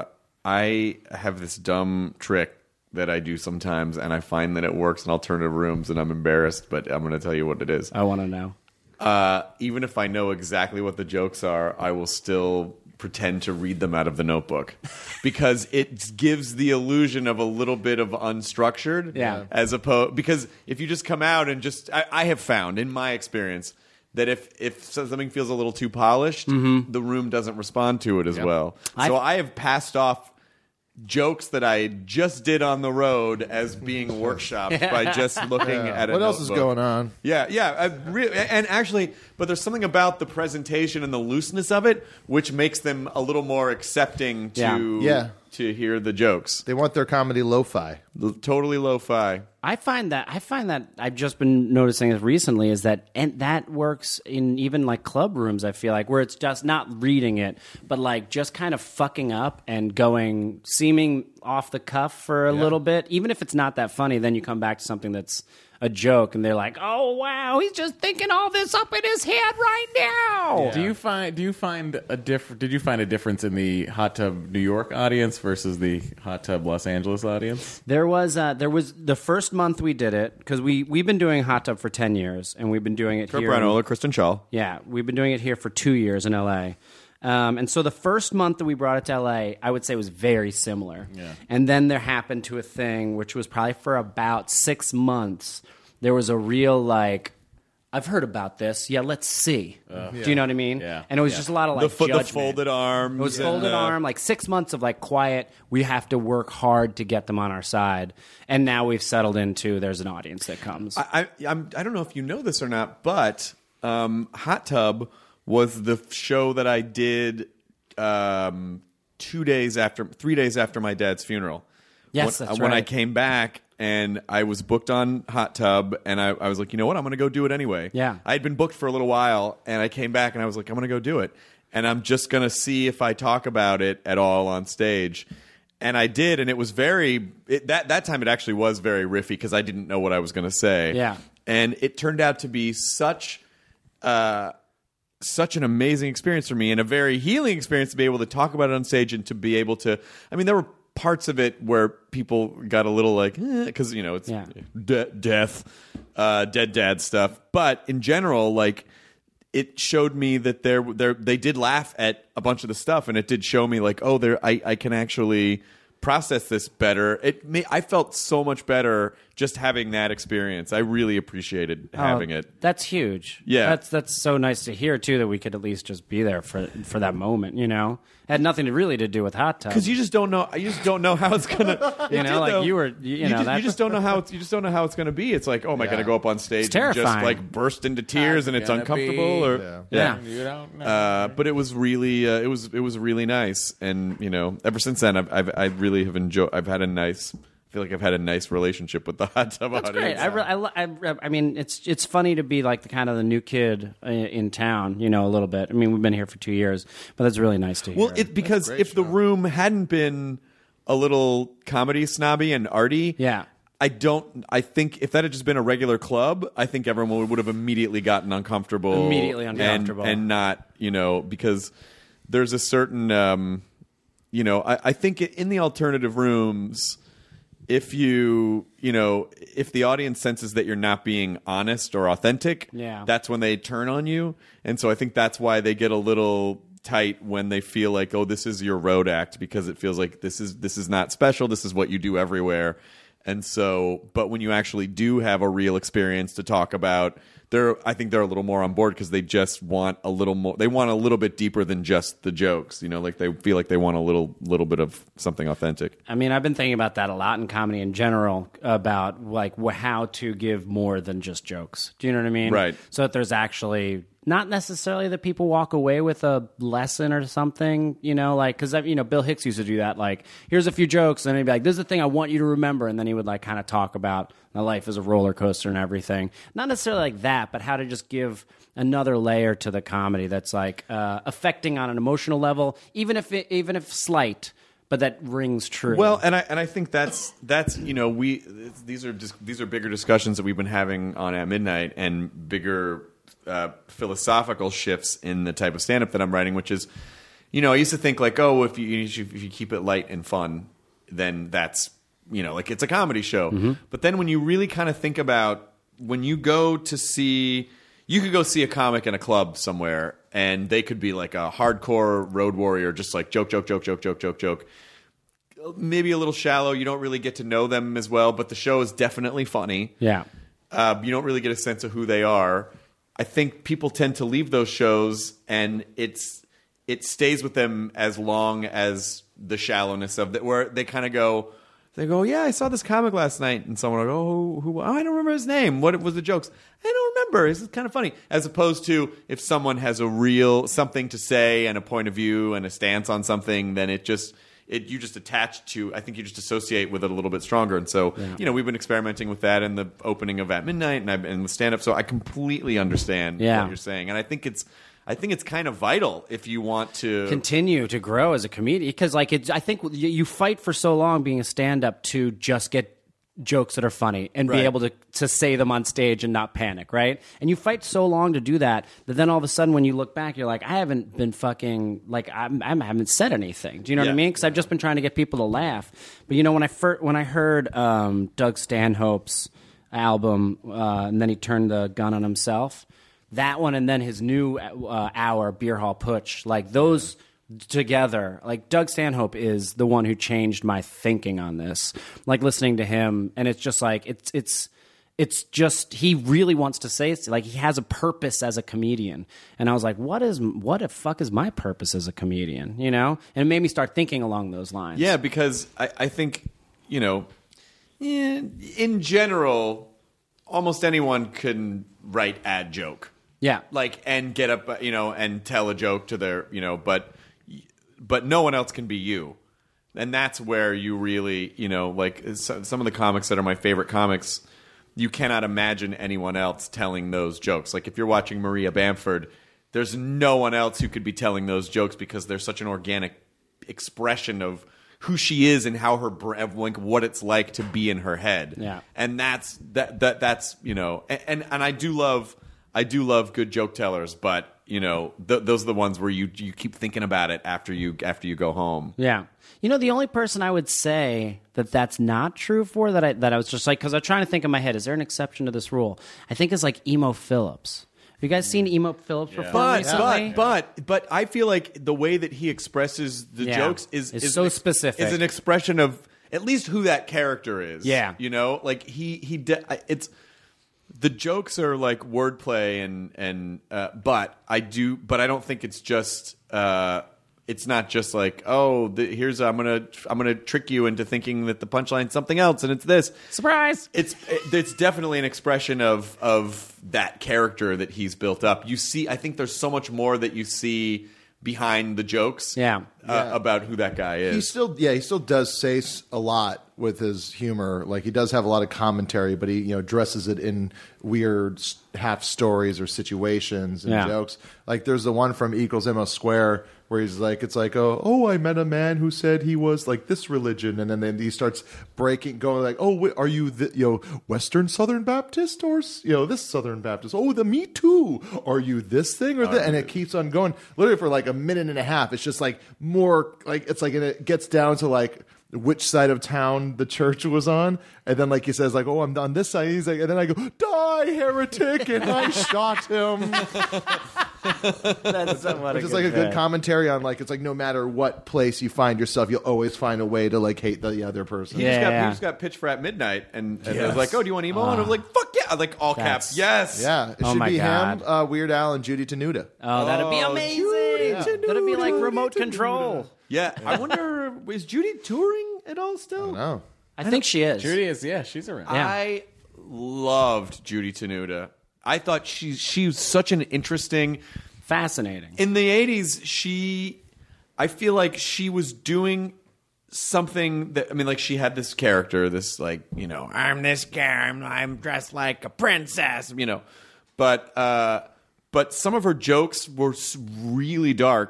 S6: I have this dumb trick that I do sometimes, and I find that it works in alternative rooms, and I'm embarrassed, but I'm going to tell you what it is.
S9: I want to know.
S6: Uh, even if I know exactly what the jokes are, I will still pretend to read them out of the notebook because it gives the illusion of a little bit of unstructured.
S9: Yeah.
S6: As opposed, because if you just come out and just, I, I have found in my experience that if if something feels a little too polished,
S9: Mm-hmm.
S6: the room doesn't respond to it as
S10: Yep.
S6: well.
S9: I've-
S6: So I have passed off jokes that I just did on the road as being workshopped by just looking
S10: Yeah.
S6: at a
S10: What else is
S6: notebook.
S10: going on?
S6: Yeah, yeah, I re- and actually, but there's something about the presentation and the looseness of it which makes them a little more accepting to
S10: Yeah. Yeah.
S6: to hear the jokes.
S10: They want their comedy lo-fi.
S6: L- totally lo-fi.
S9: I find that I find that I've just been noticing it recently is that and that works in even like club rooms. I feel like where it's just not reading it, but like just kind of fucking up and going seeming off the cuff for a
S10: Yeah.
S9: little bit, even if it's not that funny. Then you come back to something that's a joke, and they're like, "Oh wow, he's just thinking all this up in his head right now."
S11: Do you find do you find a diff- Did you find a difference in the Hot Tub New York audience versus the Hot Tub Los Angeles audience?
S9: There was uh, there was the first month we did it because we we've been doing Hot Tub for ten years, and we've been doing it
S6: Kurt
S9: here. in-
S6: Braunohler, Kristen Schaal.
S9: Yeah, we've been doing it here for two years in L A. Um, and so the first month that we brought it to L A, I would say was very similar.
S11: Yeah.
S9: And then there happened to a thing, which was probably for about six months. There was a real, like, I've heard about this. Yeah, let's see. Do you know what I mean?
S11: Yeah.
S9: And it was
S11: Yeah.
S9: just a lot of, like,
S6: The, fo- the
S9: judgment.
S6: folded arms.
S9: It was
S6: and,
S9: folded
S6: uh,
S9: arm, like six months of like quiet. We have to work hard to get them on our side, and now we've settled into there's an audience that comes.
S6: I, I, I'm, I don't know if you know this or not, but um, Hot Tub was the f- show that I did um, two days after, three days after my dad's funeral.
S9: Yes,
S6: when,
S9: that's
S6: when I
S9: right.
S6: came back and I was booked on Hot Tub, and I, I was like, you know what, I'm going to go do it anyway.
S9: Yeah.
S6: I had been booked for a little while, and I came back and I was like, I'm going to go do it, and I'm just going to see if I talk about it at all on stage. And I did, and it was very it, that that time. It actually was very riffy because I didn't know what I was going to say.
S9: Yeah.
S6: and it turned out to be such. Uh, such an amazing experience for me, and a very healing experience to be able to talk about it on stage and to be able to. I mean, there were parts of it where people got a little like, because you know it's
S9: Yeah.
S6: de- death, uh, dead dad stuff. But in general, like, it showed me that there, there, they did laugh at a bunch of the stuff, and it did show me like, oh, there, I, I can actually process this better. It, may, I felt so much better just having that experience. I really appreciated having
S9: Oh,
S6: it.
S9: That's huge.
S6: Yeah.
S9: that's that's so nice to hear too. That we could at least just be there for for that moment. You know, it had nothing to really to do with Hot Tub.
S6: Because you just don't know. You just don't know how it's gonna.
S9: You
S6: It
S9: know,
S6: did,
S9: like
S6: though.
S9: you were- you- you know,
S6: just,
S9: that-
S6: you just don't know how. It's, you just don't know how it's gonna be. It's like, oh, am I
S10: Yeah.
S6: gonna go up on stage
S9: It's
S6: and just
S9: terrifying.
S6: like burst into tears and it's
S11: Gonna
S6: uncomfortable?
S11: be-
S6: Or
S10: Yeah.
S9: Yeah.
S11: You don't know.
S6: Uh, but it was really, uh, it was, it was really nice, and you know, ever since then, I've, I've, I really have enjoyed. I've had a nice. I feel like I've had a nice relationship with the Hot Tub
S9: That's
S6: audience.
S9: great. I, re- I, li- I, re- I mean, it's it's funny to be like the kind of the new kid uh, in town. You know, a little bit. I mean, we've been here for two years, but that's really nice to hear.
S6: Well, it because
S10: great
S6: if the
S10: show.
S6: room hadn't been a little comedy snobby and arty,
S9: Yeah.
S6: I don't. I think if that had just been a regular club, I think everyone would have immediately gotten uncomfortable,
S9: Immediately
S6: and-
S9: uncomfortable.
S6: and, not, you know, because there's a certain, um, you know, I, I think in the alternative rooms, if you, you know, if the audience senses that you're not being honest or authentic,
S9: Yeah.
S6: that's when they turn on you, and so I think that's why they get a little tight when they feel like, oh, this is your road act, because it feels like this is this is not special. This is what you do everywhere. And so, but when you actually do have a real experience to talk about, they're I think they're a little more on board because they just want a little more. They want a little bit deeper than just the jokes. You know, like they feel like they want a little little bit of something authentic.
S9: I mean, I've been thinking about that a lot in comedy in general, about like wh- how to give more than just jokes. Do you know what I mean?
S6: Right.
S9: So that there's actually not necessarily that people walk away with a lesson or something, you know, like, because, you know, Bill Hicks used to do that. Like, here's a few jokes, and then he'd be like, this is the thing I want you to remember. And then he would, like, kind of talk about my life as a roller coaster and everything. Not necessarily like that, but how to just give another layer to the comedy that's, like, uh, affecting on an emotional level, even if it, even if slight. but that rings true.
S6: Well, and I and I think that's that's you know we these are just these are bigger discussions that we've been having on At Midnight, and bigger uh, philosophical shifts in the type of stand-up that I'm writing, which is, you know, I used to think like, oh, if you if you keep it light and fun, then that's, you know, like it's a comedy show.
S9: Mm-hmm.
S6: But then when you really kind of think about when you go to see, you could go see a comic in a club somewhere, and they could be like a hardcore road warrior, just like joke, joke, joke, joke, joke, joke, joke. Maybe a little shallow. You don't really get to know them as well, but the show is definitely funny.
S9: Yeah.
S6: Uh, you don't really get a sense of who they are. I think people tend to leave those shows, and it's it stays with them as long as the shallowness of that, where they kind of go, they go, yeah, I saw this comic last night, and someone will go, oh, who? Oh, I don't remember his name. What was the jokes? I don't remember. This is kind of funny. As opposed to if someone has a real something to say and a point of view and a stance on something, then it just it you just attach to. I think you just associate with it a little bit stronger. And so, yeah. you know, we've been experimenting with that in the opening of At Midnight and I've and with stand up. So I completely understand
S9: yeah.
S6: what you're saying, and I think it's. I think it's kind of vital if you want to
S9: continue to grow as a comedian, because like it's, I think you, you fight for so long being a stand-up to just get jokes that are funny and
S6: right.
S9: be able to, to say them on stage and not panic, right? And you fight so long to do that that then all of a sudden when you look back, you're like, I haven't been fucking like I'm, I haven't said anything. Do you know
S6: yeah.
S9: what I mean? Because I've just been trying to get people to laugh. But you know, when I first, when I heard um, Doug Stanhope's album uh, and then he turned the gun on himself. That one and then his new uh, hour, Beer Hall Putsch, like those together, like Doug Stanhope is the one who changed my thinking on this. Like listening to him, and it's just like it's it's it's just he really wants to say it. Like he has a purpose as a comedian, and I was like, what is what the fuck is my purpose as a comedian? You know, and it made me start thinking along those lines.
S6: Yeah, because I, I think you know, in, in general, almost anyone can write a joke.
S9: Yeah,
S6: like and get up, you know, and tell a joke to their, you know, but but no one else can be you, and that's where you really, you know, like some of the comics that are my favorite comics, you cannot imagine anyone else telling those jokes. Like if you're watching Maria Bamford, there's no one else who could be telling those jokes because they're such an organic expression of who she is and how her like what it's like to be in her head.
S9: Yeah,
S6: and that's that that that's you know, and and, and I do love. I do love good joke tellers, but you know th- those are the ones where you you keep thinking about it after you after you go home.
S9: Yeah, you know the only person I would say that that's not true for that I that I was just like because I'm trying to think in my head, is there an exception to this rule? I think it's like Emo Phillips. Have you guys seen Emo Phillips
S6: yeah.
S9: perform
S6: but,
S9: recently?
S6: But but but I feel like the way that he expresses the
S9: yeah.
S6: jokes is
S9: it's
S6: is
S9: so
S6: an,
S9: specific.
S6: Is an expression of at least who that character is.
S9: Yeah,
S6: you know, like he he de- it's. The jokes are like wordplay and and uh, but I do but I don't think it's just uh, it's not just like oh the, here's I'm gonna I'm gonna trick you into thinking that the punchline's something else and it's this
S9: surprise.
S6: It's it, it's definitely an expression of of that character that he's built up. You see, I think there's so much more that you see behind the jokes.
S9: Yeah,
S6: uh,
S10: yeah.
S6: about who that guy is.
S10: He still yeah he still does say a lot with his humor. Like he does have a lot of commentary, but he you know dresses it in weird half stories or situations and
S9: yeah.
S10: jokes. Like there's the one from E equals M S square where he's like, it's like, oh, oh, I met a man who said he was like this religion, and then, then he starts breaking, going like, oh, wait, are you the you know Western Southern Baptist or you know this Southern Baptist? Oh, the Me Too. Are you this thing or that? And it keeps on going, literally for like a minute and a half. It's just like more like it's like and it gets down to like which side of town the church was on, and then like he says like, oh, I'm on this side. He's like, and then I go, die heretic, and I shot him.
S9: That's somewhat
S10: Which is like a good commentary on like it's like no matter what place you find yourself, you'll always find a way to like hate the other person.
S6: He
S9: Yeah,
S6: just got,
S9: yeah.
S6: he just got pitched for At Midnight, and, and
S10: Yes.
S6: I was like, "Oh, do you want emo?" and I was like, "Fuck yeah!" Like all
S9: That's-
S6: caps, yes.
S10: Yeah, it
S9: Oh
S10: should
S9: my
S10: be
S9: God.
S10: him, uh, Weird Al, and Judy Tenuta.
S9: Oh, that'd be
S6: Oh,
S9: amazing.
S6: Judy
S9: That'd be like
S6: Tenuta,
S9: remote
S6: Judy
S9: control.
S6: Yeah, I wonder is Judy touring at all still?
S10: No,
S9: I think she is.
S11: Judy is, yeah, she's around.
S9: Yeah.
S6: I loved Judy Tenuta. I thought she she was such an interesting.
S9: Fascinating.
S6: In the eighties, she, I feel like she was doing something that, I mean, like she had this character, this like, you know, I'm this guy, I'm, I'm dressed like a princess, you know, but, uh, but some of her jokes were s- really dark,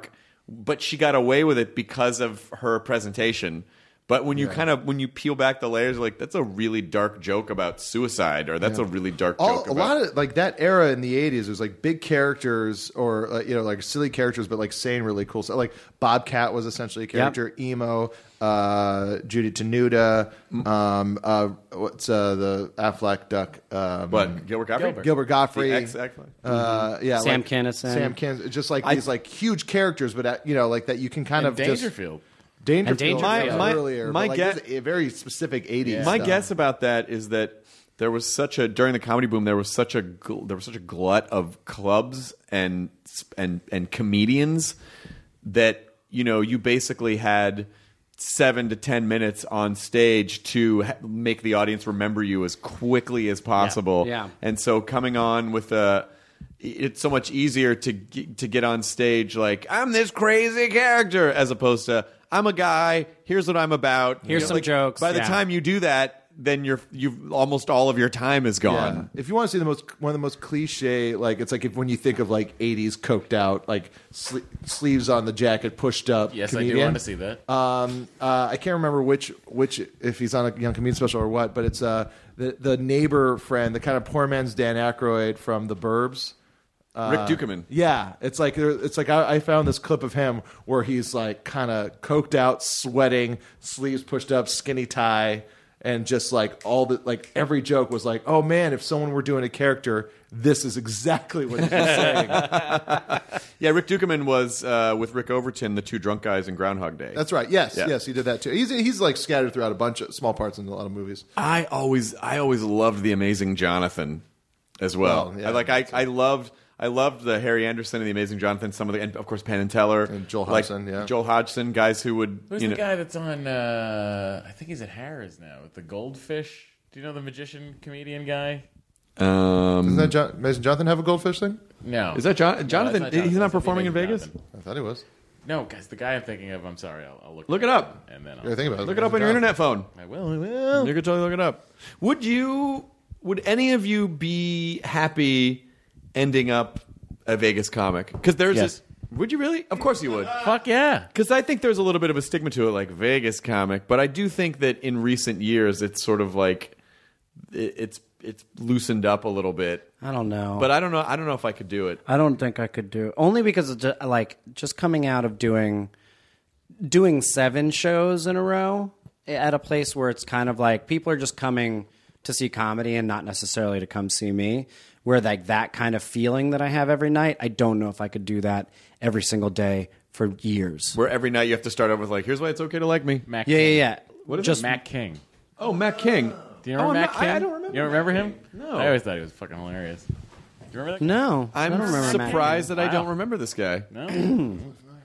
S6: but she got away with it because of her presentation. But when you
S10: Yeah.
S6: kind of when you peel back the layers, like that's a really dark joke about suicide, or that's
S10: Yeah.
S6: a really dark
S10: All,
S6: joke
S10: a
S6: about.
S10: lot of like that era in the eighties was like big characters or uh, you know like silly characters, but like saying really cool stuff. Like Bobcat was essentially a character. Emo, uh, Judy Tenuta, um, uh, what's uh, the Affleck duck? Um,
S6: What, Gilbert Gottfried?
S10: Gilbert, Gilbert Godfrey.
S6: The ex-Affleck.
S10: Uh, yeah,
S9: Sam
S10: like,
S9: Kinison.
S10: Sam Kinison. Just like
S6: I-
S10: these like huge characters, but uh, you know like that you can kind
S11: And
S10: of just
S11: Dangerfield.
S10: Dangerfield,
S9: Dangerfield.
S10: was
S6: My-
S10: earlier,
S6: my
S10: but, like,
S6: guess-
S10: this is a very specific eighties.
S6: My
S10: stuff.
S6: guess about that is that there was such a during the comedy boom there was such a gl- there was such a glut of clubs and and and comedians that you know you basically had seven to ten minutes on stage to ha- make the audience remember you as quickly as possible.
S9: Yeah.
S6: And so coming on with a it's so much easier to g- to get on stage like I'm this crazy character as opposed to I'm a guy. Here's what I'm about.
S9: Here's
S6: You know,
S9: some
S6: like,
S9: jokes,
S6: By the
S9: yeah.
S6: time you do that, then you're you've almost all of your time is gone.
S10: Yeah. If you want to see the most one of the most cliche, like it's like if when you think of like eighties coked out, like sle- sleeves on the jacket pushed up.
S11: Yes, I
S10: comedian.
S11: do want to see that.
S10: Um, uh, I can't remember which which if he's on a Young Comedian special or what, but it's uh the the neighbor friend, the kind of poor man's Dan Aykroyd from The Burbs. Uh,
S6: Rick Dukeman.
S10: Yeah, it's like it's like I, I found this clip of him where he's like kind of coked out, sweating, sleeves pushed up, skinny tie, and just like all the like every joke was like, oh man, if someone were doing a character, this is exactly what he's saying.
S6: Yeah, Rick Dukeman was uh, with Rick Overton, the two drunk guys in Groundhog Day.
S10: That's right. Yes,
S6: Yeah.
S10: yes, he did that too. He's he's like scattered throughout a bunch of small parts in a lot of movies.
S6: I always I always loved The Amazing Jonathan as well.
S10: Well, yeah,
S6: I like I, I loved I loved the Harry Anderson and The Amazing Jonathan. Some of the and of course Penn and Teller
S10: And Joel
S6: like,
S10: Hodgson, yeah.
S6: Joel Hodgson, guys who would
S11: Who's
S6: you
S11: the
S6: know
S11: guy that's on? Uh, I think he's at Harris now with the goldfish. Do you know the magician comedian guy?
S6: um,
S10: Doesn't that John, Mason Jonathan have a goldfish thing?
S11: No.
S6: is that John,
S11: No, that's
S6: Jonathan?
S11: not
S6: he's not
S11: That's
S6: performing in
S11: Amazing
S6: Vegas.
S11: Jonathan.
S10: I thought he was.
S11: No, guys, the guy I'm thinking of. I'm sorry. I'll, I'll look.
S6: Look it up.
S11: And then
S10: Yeah,
S11: I'll,
S10: think about it.
S6: Look it up on your internet phone.
S11: I will. I will.
S6: You could totally look it up. Would you? Would any of you be happy ending up a Vegas comic? Because there's
S11: Yes.
S6: this. Would you really? Of course you would.
S11: Fuck yeah.
S6: Because I think there's a little bit of a stigma to it, like Vegas comic. But I do think that in recent years, it's sort of like it, it's it's loosened up a little bit.
S9: I don't know.
S6: But I don't know. I don't know if I could do it.
S9: I don't think I could do it. Only because of ju- like just coming out of doing doing seven shows in a row at a place where it's kind of like people are just coming to see comedy and not necessarily to come see me. Where like that kind of feeling that I have every night, I don't know if I could do that every single day for years.
S6: Where every night you have to start over with like, here's why it's okay to like me.
S11: Mac
S9: Yeah,
S11: King.
S9: yeah, yeah.
S6: What is
S9: just
S11: Just Mac King.
S6: Oh, Matt King.
S11: Do you remember
S6: Oh,
S11: Mac
S6: no,
S11: King?
S6: I- I don't remember
S11: You don't remember
S6: Mac
S11: him?
S6: King. No.
S11: I always thought he was fucking hilarious. Do you remember that?
S9: no. I
S6: I'm
S9: don't remember Matt
S6: surprised that I
S11: Wow.
S6: don't remember this guy.
S11: No. Mac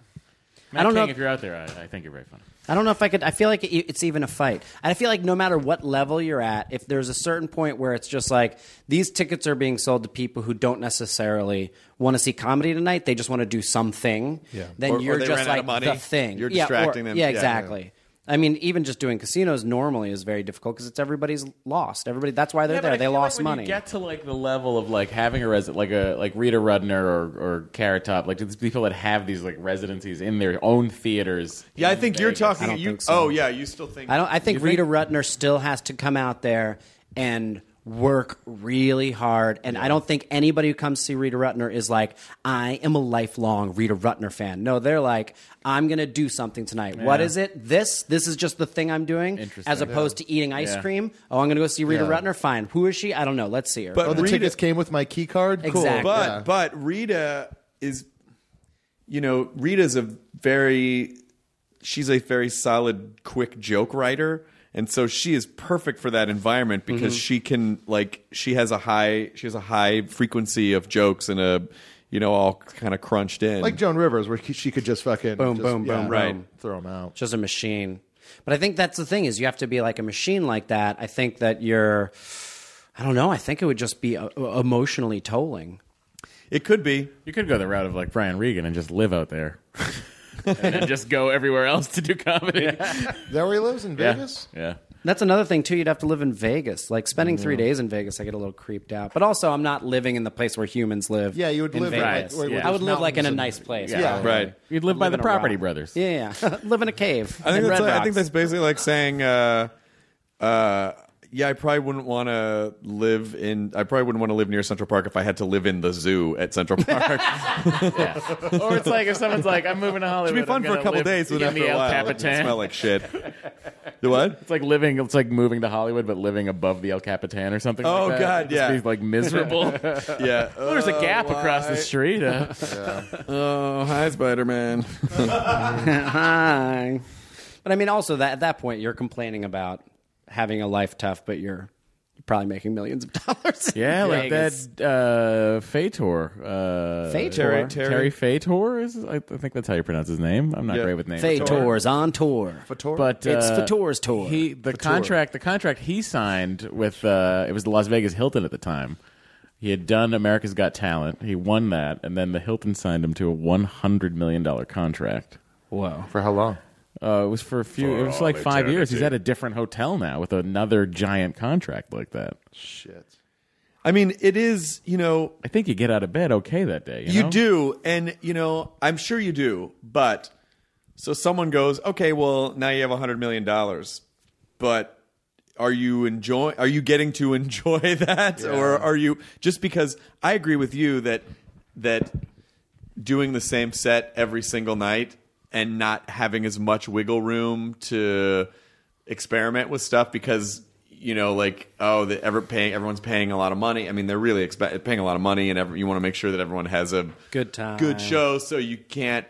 S9: I don't
S11: King,
S9: know-
S11: if you're out there, I, I think you're very funny.
S9: I don't know if I could. I feel like it, it's even a fight. I feel like no matter what level you're at, if there's a certain point where it's just like these tickets are being sold to people who don't necessarily want to see comedy tonight, they just want to do something.
S10: Yeah.
S9: Then
S6: Or- or
S9: you're
S6: they
S9: just
S6: ran out
S9: like
S6: of money.
S9: the thing.
S6: You're
S9: Yeah, or-
S6: distracting them.
S9: Yeah,
S6: Yeah.
S9: exactly. I mean, even just doing casinos normally is very difficult because it's everybody's lost. Everybody. That's why they're
S11: Yeah, but
S9: there.
S11: I
S9: They
S11: feel
S9: lost
S11: like when
S9: money.
S11: You get to like the level of like having a resident, like a like Rita Rudner or or Carrot Top, like these people that have these like residencies in their own theaters.
S6: Yeah, I
S11: in
S6: think you're
S11: Vegas.
S6: talking.
S9: I don't
S6: you,
S9: think so.
S6: Oh, yeah, you still think.
S9: I don't. I think
S11: You think-
S9: Rita Rudner still has to come out there and work really hard. And I don't think anybody who comes to see Rita Rudner is like, I am a lifelong Rita Rudner fan. No, they're like, I'm going to do something tonight. What
S11: Yeah.
S9: is it? This? This is just the thing I'm doing?
S11: Interesting.
S9: As opposed to eating ice
S11: Yeah.
S9: cream? Oh, I'm going to go see Rita
S10: Yeah.
S9: Rudner? Fine. Who is she? I don't know. Let's see her.
S6: But
S10: Oh, the
S6: Rita-
S10: tickets came with my key card. Cool.
S9: Exactly.
S6: But
S10: Yeah.
S6: but Rita is, you know, Rita's a very, she's a very solid, quick joke writer, and so she is perfect for that environment because
S9: Mm-hmm.
S6: she can like she has a high she has a high frequency of jokes and a, you know, all kind of crunched in.
S10: Like Joan Rivers, where she could just fucking
S9: Boom,
S10: just,
S9: boom,
S10: yeah,
S9: boom,
S6: right.
S9: boom.
S10: throw them out.
S9: Just a machine. But I think that's the thing is you have to be like a machine like that. I think that you're, I don't know. I think it would just be uh, emotionally tolling.
S6: It could be.
S11: You could go the route of like Brian Regan and just live out there, and then just go everywhere else to do comedy.
S10: There where he lives in
S11: Yeah.
S10: Vegas.
S11: Yeah.
S9: That's another thing too. You'd have to live in Vegas. Like spending three days in Vegas, I get a little creeped out. But also, I'm not living in the place where humans live.
S10: Yeah, you would
S9: in
S10: live in,
S9: Vegas.
S10: like, where- where
S9: I would
S10: there's
S9: live like in a
S10: mountains
S9: nice
S10: and-
S9: place.
S11: Yeah,
S10: Yeah.
S6: Right.
S11: You'd live by
S9: Live
S11: the
S9: in a
S11: Property
S9: rock.
S11: Brothers.
S9: Yeah, yeah. Live in a cave.
S6: I think
S9: in
S6: that's.
S9: Red
S6: I think
S9: Rocks.
S6: that's basically like saying, uh, uh, yeah, I probably wouldn't want to live in. I probably wouldn't want to live near Central Park if I had to live in the zoo at Central Park.
S11: Yeah. Or it's like if someone's like, I'm moving to Hollywood.
S6: It'd be fun
S11: I'm
S6: for a
S11: gonna
S6: couple
S11: live
S6: days, but
S11: in
S6: after
S11: the
S6: a
S11: El
S6: while, it would
S11: Capitan.
S6: smell like shit. The what?
S11: It's like living. It's like moving to Hollywood, but living above the El Capitan or something.
S6: Oh,
S11: like that.
S6: God,
S11: It'd just
S6: yeah.
S11: be like miserable.
S6: Yeah.
S11: Well, there's a gap
S6: Oh,
S11: across the
S6: why?
S11: street. Uh,
S6: Oh, hi, Spider Man.
S9: Hi. But I mean, also that at that point, you're complaining about having a life tough, but you're probably making millions of dollars. in
S11: yeah, like
S9: Vegas.
S11: that uh, Fator. Uh,
S9: Fator?
S11: Terry,
S6: Terry-
S11: Terry Fator is. I think that's how you pronounce his name. I'm not
S6: Yeah.
S11: great with names.
S9: Fator's on tour.
S10: Fator?
S11: But
S9: It's
S11: uh,
S9: Fator's tour.
S11: He the contract the contract he signed with uh, it was the Las Vegas Hilton at the time. He had done America's Got Talent. He won that, and then the Hilton signed him to a one hundred million dollar contract.
S9: Whoa.
S10: For how long?
S11: Uh, it was for a few.
S12: For
S11: it was
S12: all
S11: like five years. He's
S12: eternity.
S11: at a different hotel now with another giant contract like that.
S10: Shit.
S6: I mean, it is, you know,
S11: I think you get out of bed okay that day. You,
S6: You
S11: know?
S6: do, and you know, I'm sure you do. But so someone goes, okay, well, now you have a hundred million dollars, but are you enjoy? Are you getting to enjoy that, or are you just because? I agree with you that that doing the same set every single night and not having as much wiggle room to experiment with stuff because. You know, like oh, the ever paying everyone's paying a lot of money. I mean, they're really expe- paying a lot of money, and every, you want to make sure that everyone has a
S9: Good time.
S6: good show, so you can't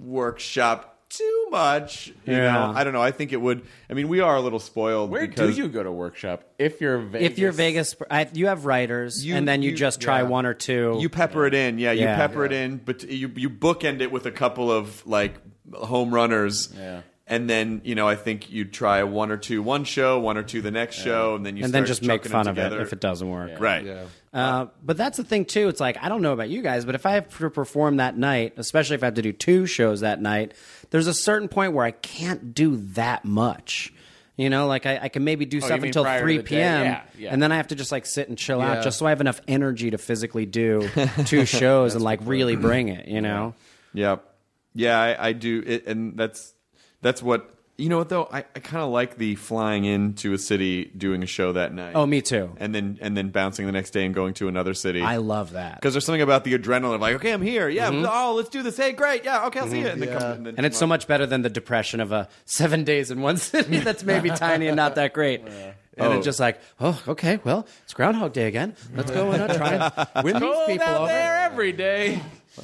S6: workshop too much. You
S9: Yeah.
S6: know, I don't know. I think it would. I mean, we are a little spoiled.
S11: Where
S6: because
S11: do you go to workshop if you're Vegas?
S9: If you're Vegas, I, you have writers,
S6: You-
S9: and then you,
S6: you-
S9: just try
S6: yeah.
S9: one or two.
S6: You pepper it in, yeah. You
S9: Yeah.
S6: pepper it in, but you you bookend it with a couple of like home runners.
S11: Yeah.
S6: And then you know, I think you try one or two one show, one or two the next show, and then you
S9: and
S6: start
S9: then just make
S6: chunking
S9: fun of it
S6: together.
S9: if it doesn't work.
S6: Right.
S9: Uh, but that's the thing too. It's like I don't know about you guys, but if I have to perform that night, especially if I have to do two shows that night, there's a certain point where I can't do that much. You know, like I, I can maybe do
S11: Oh, you
S9: stuff
S11: mean
S9: until
S11: prior to
S9: three
S11: the day?
S9: p.m.
S11: Yeah, yeah.
S9: and then I have to just like sit and chill
S10: Yeah.
S9: out, just so I have enough energy to physically do two shows and like really bring it. You know.
S6: Yeah, yeah, I, I do, it, and that's that's what you know. What though, I, I kind of like the flying into a city, doing a show that night.
S9: Oh, me too.
S6: And then and then bouncing the next day and going to another city.
S9: I love that.
S6: Because there's something about the adrenaline of like, okay, I'm here. Yeah, oh, let's do this. Hey, great. Yeah, okay, I'll see you. And, then come, and, then
S9: And it's so much better than the depression of a seven days in one city that's maybe tiny and not that great. And
S6: Oh.
S9: it's just like, oh, okay, well, it's Groundhog Day again. Let's go and try and win these
S11: Cold
S9: people
S11: out
S9: over.
S11: there every day.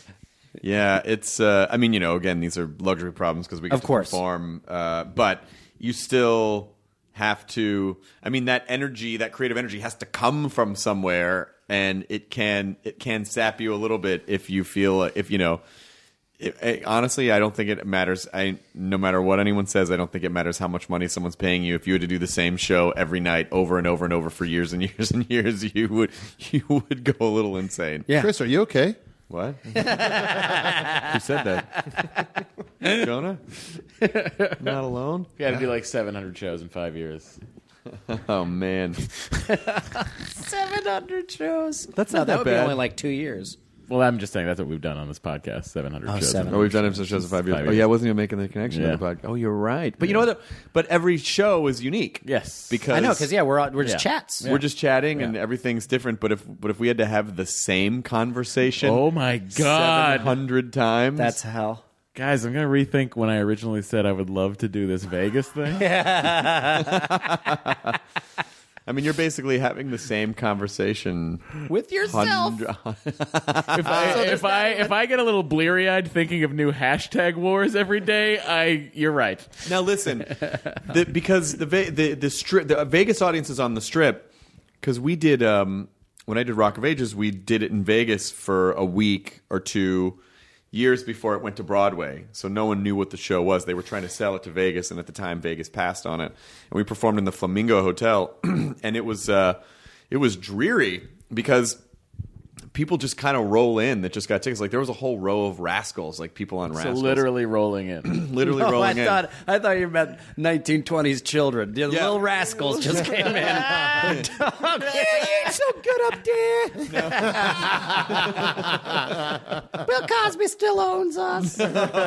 S6: Yeah, it's. Uh, I mean, you know, again, these are luxury problems because we get
S9: Of
S6: to
S9: course.
S6: perform. Uh, but you still have to. I mean, that energy, that creative energy, has to come from somewhere, and it can it can sap you a little bit if you feel if you know. It, it- honestly, I don't think it matters. I no matter what anyone says, I don't think it matters how much money someone's paying you. If you had to do the same show every night, over and over and over for years and years and years, you would you would go a little insane.
S9: Yeah.
S10: Chris, are you okay?
S6: What? Who said that? Jonah? Not alone?
S11: You got to do like seven hundred shows in five years.
S6: Oh, man.
S9: seven hundred shows.
S6: That's
S9: no,
S6: not
S9: that
S6: that
S9: would
S6: bad.
S9: be only like two years.
S11: Well, I'm just saying that's what we've done on this podcast. Seven hundred
S9: Oh,
S11: shows.
S9: seven.
S6: Oh, we've done episode shows in five years.
S11: Five
S6: Oh,
S11: years.
S6: yeah, I wasn't even making the connection
S11: Yeah.
S6: to the podcast. Oh, you're right. But you know what? But every show is unique.
S11: Yes.
S6: Because
S9: I know, because yeah, we're all, we're just
S11: Yeah.
S9: chats.
S6: we're just chatting and everything's different. But if but if we had to have the same conversation,
S11: Oh my
S6: seven
S11: god,
S6: hundred times,
S9: That's hell.
S11: guys! I'm gonna rethink when I originally said I would love to do this Vegas thing.
S6: I mean, you're basically having the same conversation
S9: With yourself.
S6: hundred-
S11: If I if I if I get a little bleary eyed thinking of new hashtag wars every day, I you're right.
S6: Now listen, the, because the Ve- the the strip, the Vegas audience is on the Strip. Because we did um, when I did Rock of Ages, we did it in Vegas for a week or two, years before it went to Broadway. So no one knew what the show was. They were trying to sell it to Vegas, and at the time, Vegas passed on it. And we performed in the Flamingo Hotel, and it was uh, it was dreary because people just kind of roll in that just got tickets. Like there was a whole row of Rascals, like people on
S11: So
S6: Rascals,
S11: literally rolling in,
S6: literally
S9: No,
S6: rolling
S9: I
S6: in.
S9: thought I thought you meant nineteen twenties children. The
S6: Yeah.
S9: little rascals just came in. Yeah, you're so good up there. Bill Cosby still owns us.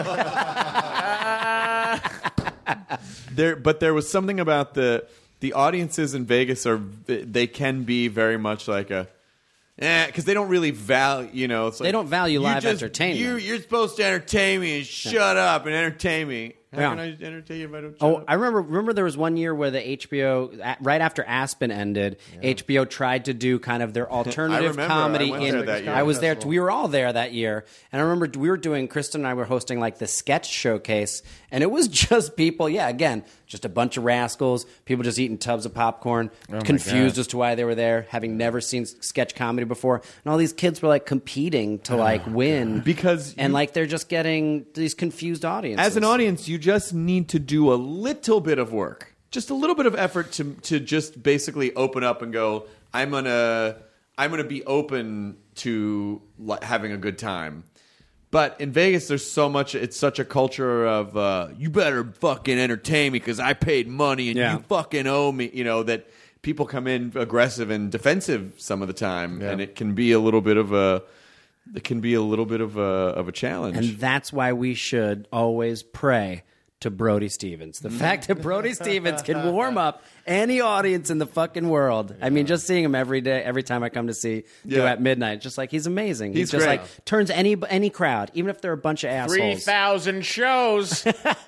S6: There, but there was something about the the audiences in Vegas are they can be very much like a, eh, because they don't really value, you know, it's like,
S9: They don't value
S6: you
S9: live
S6: just-
S9: entertainment.
S6: You, you're supposed to entertain me and shut up and entertain me. How
S9: Yeah.
S6: can I entertain you if I don't? Shut
S9: Oh,
S6: up?
S9: I remember. Remember, there was one year where the H B O, a- right after Aspen ended, H B O tried to do kind of their alternative
S6: remember.
S9: comedy.
S6: I went
S9: in,
S6: there that year.
S9: I was there. We were all there that year, and I remember we were doing. Kristen and I were hosting like the sketch showcase, and it was just people. Yeah, again, just a bunch of rascals. People just eating tubs of popcorn,
S11: my
S9: confused
S11: God.
S9: as to why they were there, having never seen sketch comedy before, and all these kids were like competing to like win
S6: Because
S9: and
S6: you-
S9: like they're just getting these confused audiences.
S6: As an audience, you just need to do a little bit of work, just a little bit of effort to to just basically open up and go, I'm gonna I'm gonna be open to li- having a good time. But in Vegas, there's so much. It's such a culture of uh, you better fucking entertain me because I paid money and
S9: Yeah.
S6: you fucking owe me. You know that people come in aggressive and defensive some of the time, and it can be a little bit of a. It can be a little bit of a of a challenge.
S9: And that's why we should always pray to Brody Stevens. The fact that Brody Stevens can warm up any audience in the fucking world. I mean, just seeing him every day, every time I come to see
S6: Yeah.
S9: do at midnight, just like he's amazing.
S6: He's
S9: just
S6: great.
S9: like turns any any crowd, even if they're a bunch of
S11: Three
S9: assholes.
S11: thousand shows.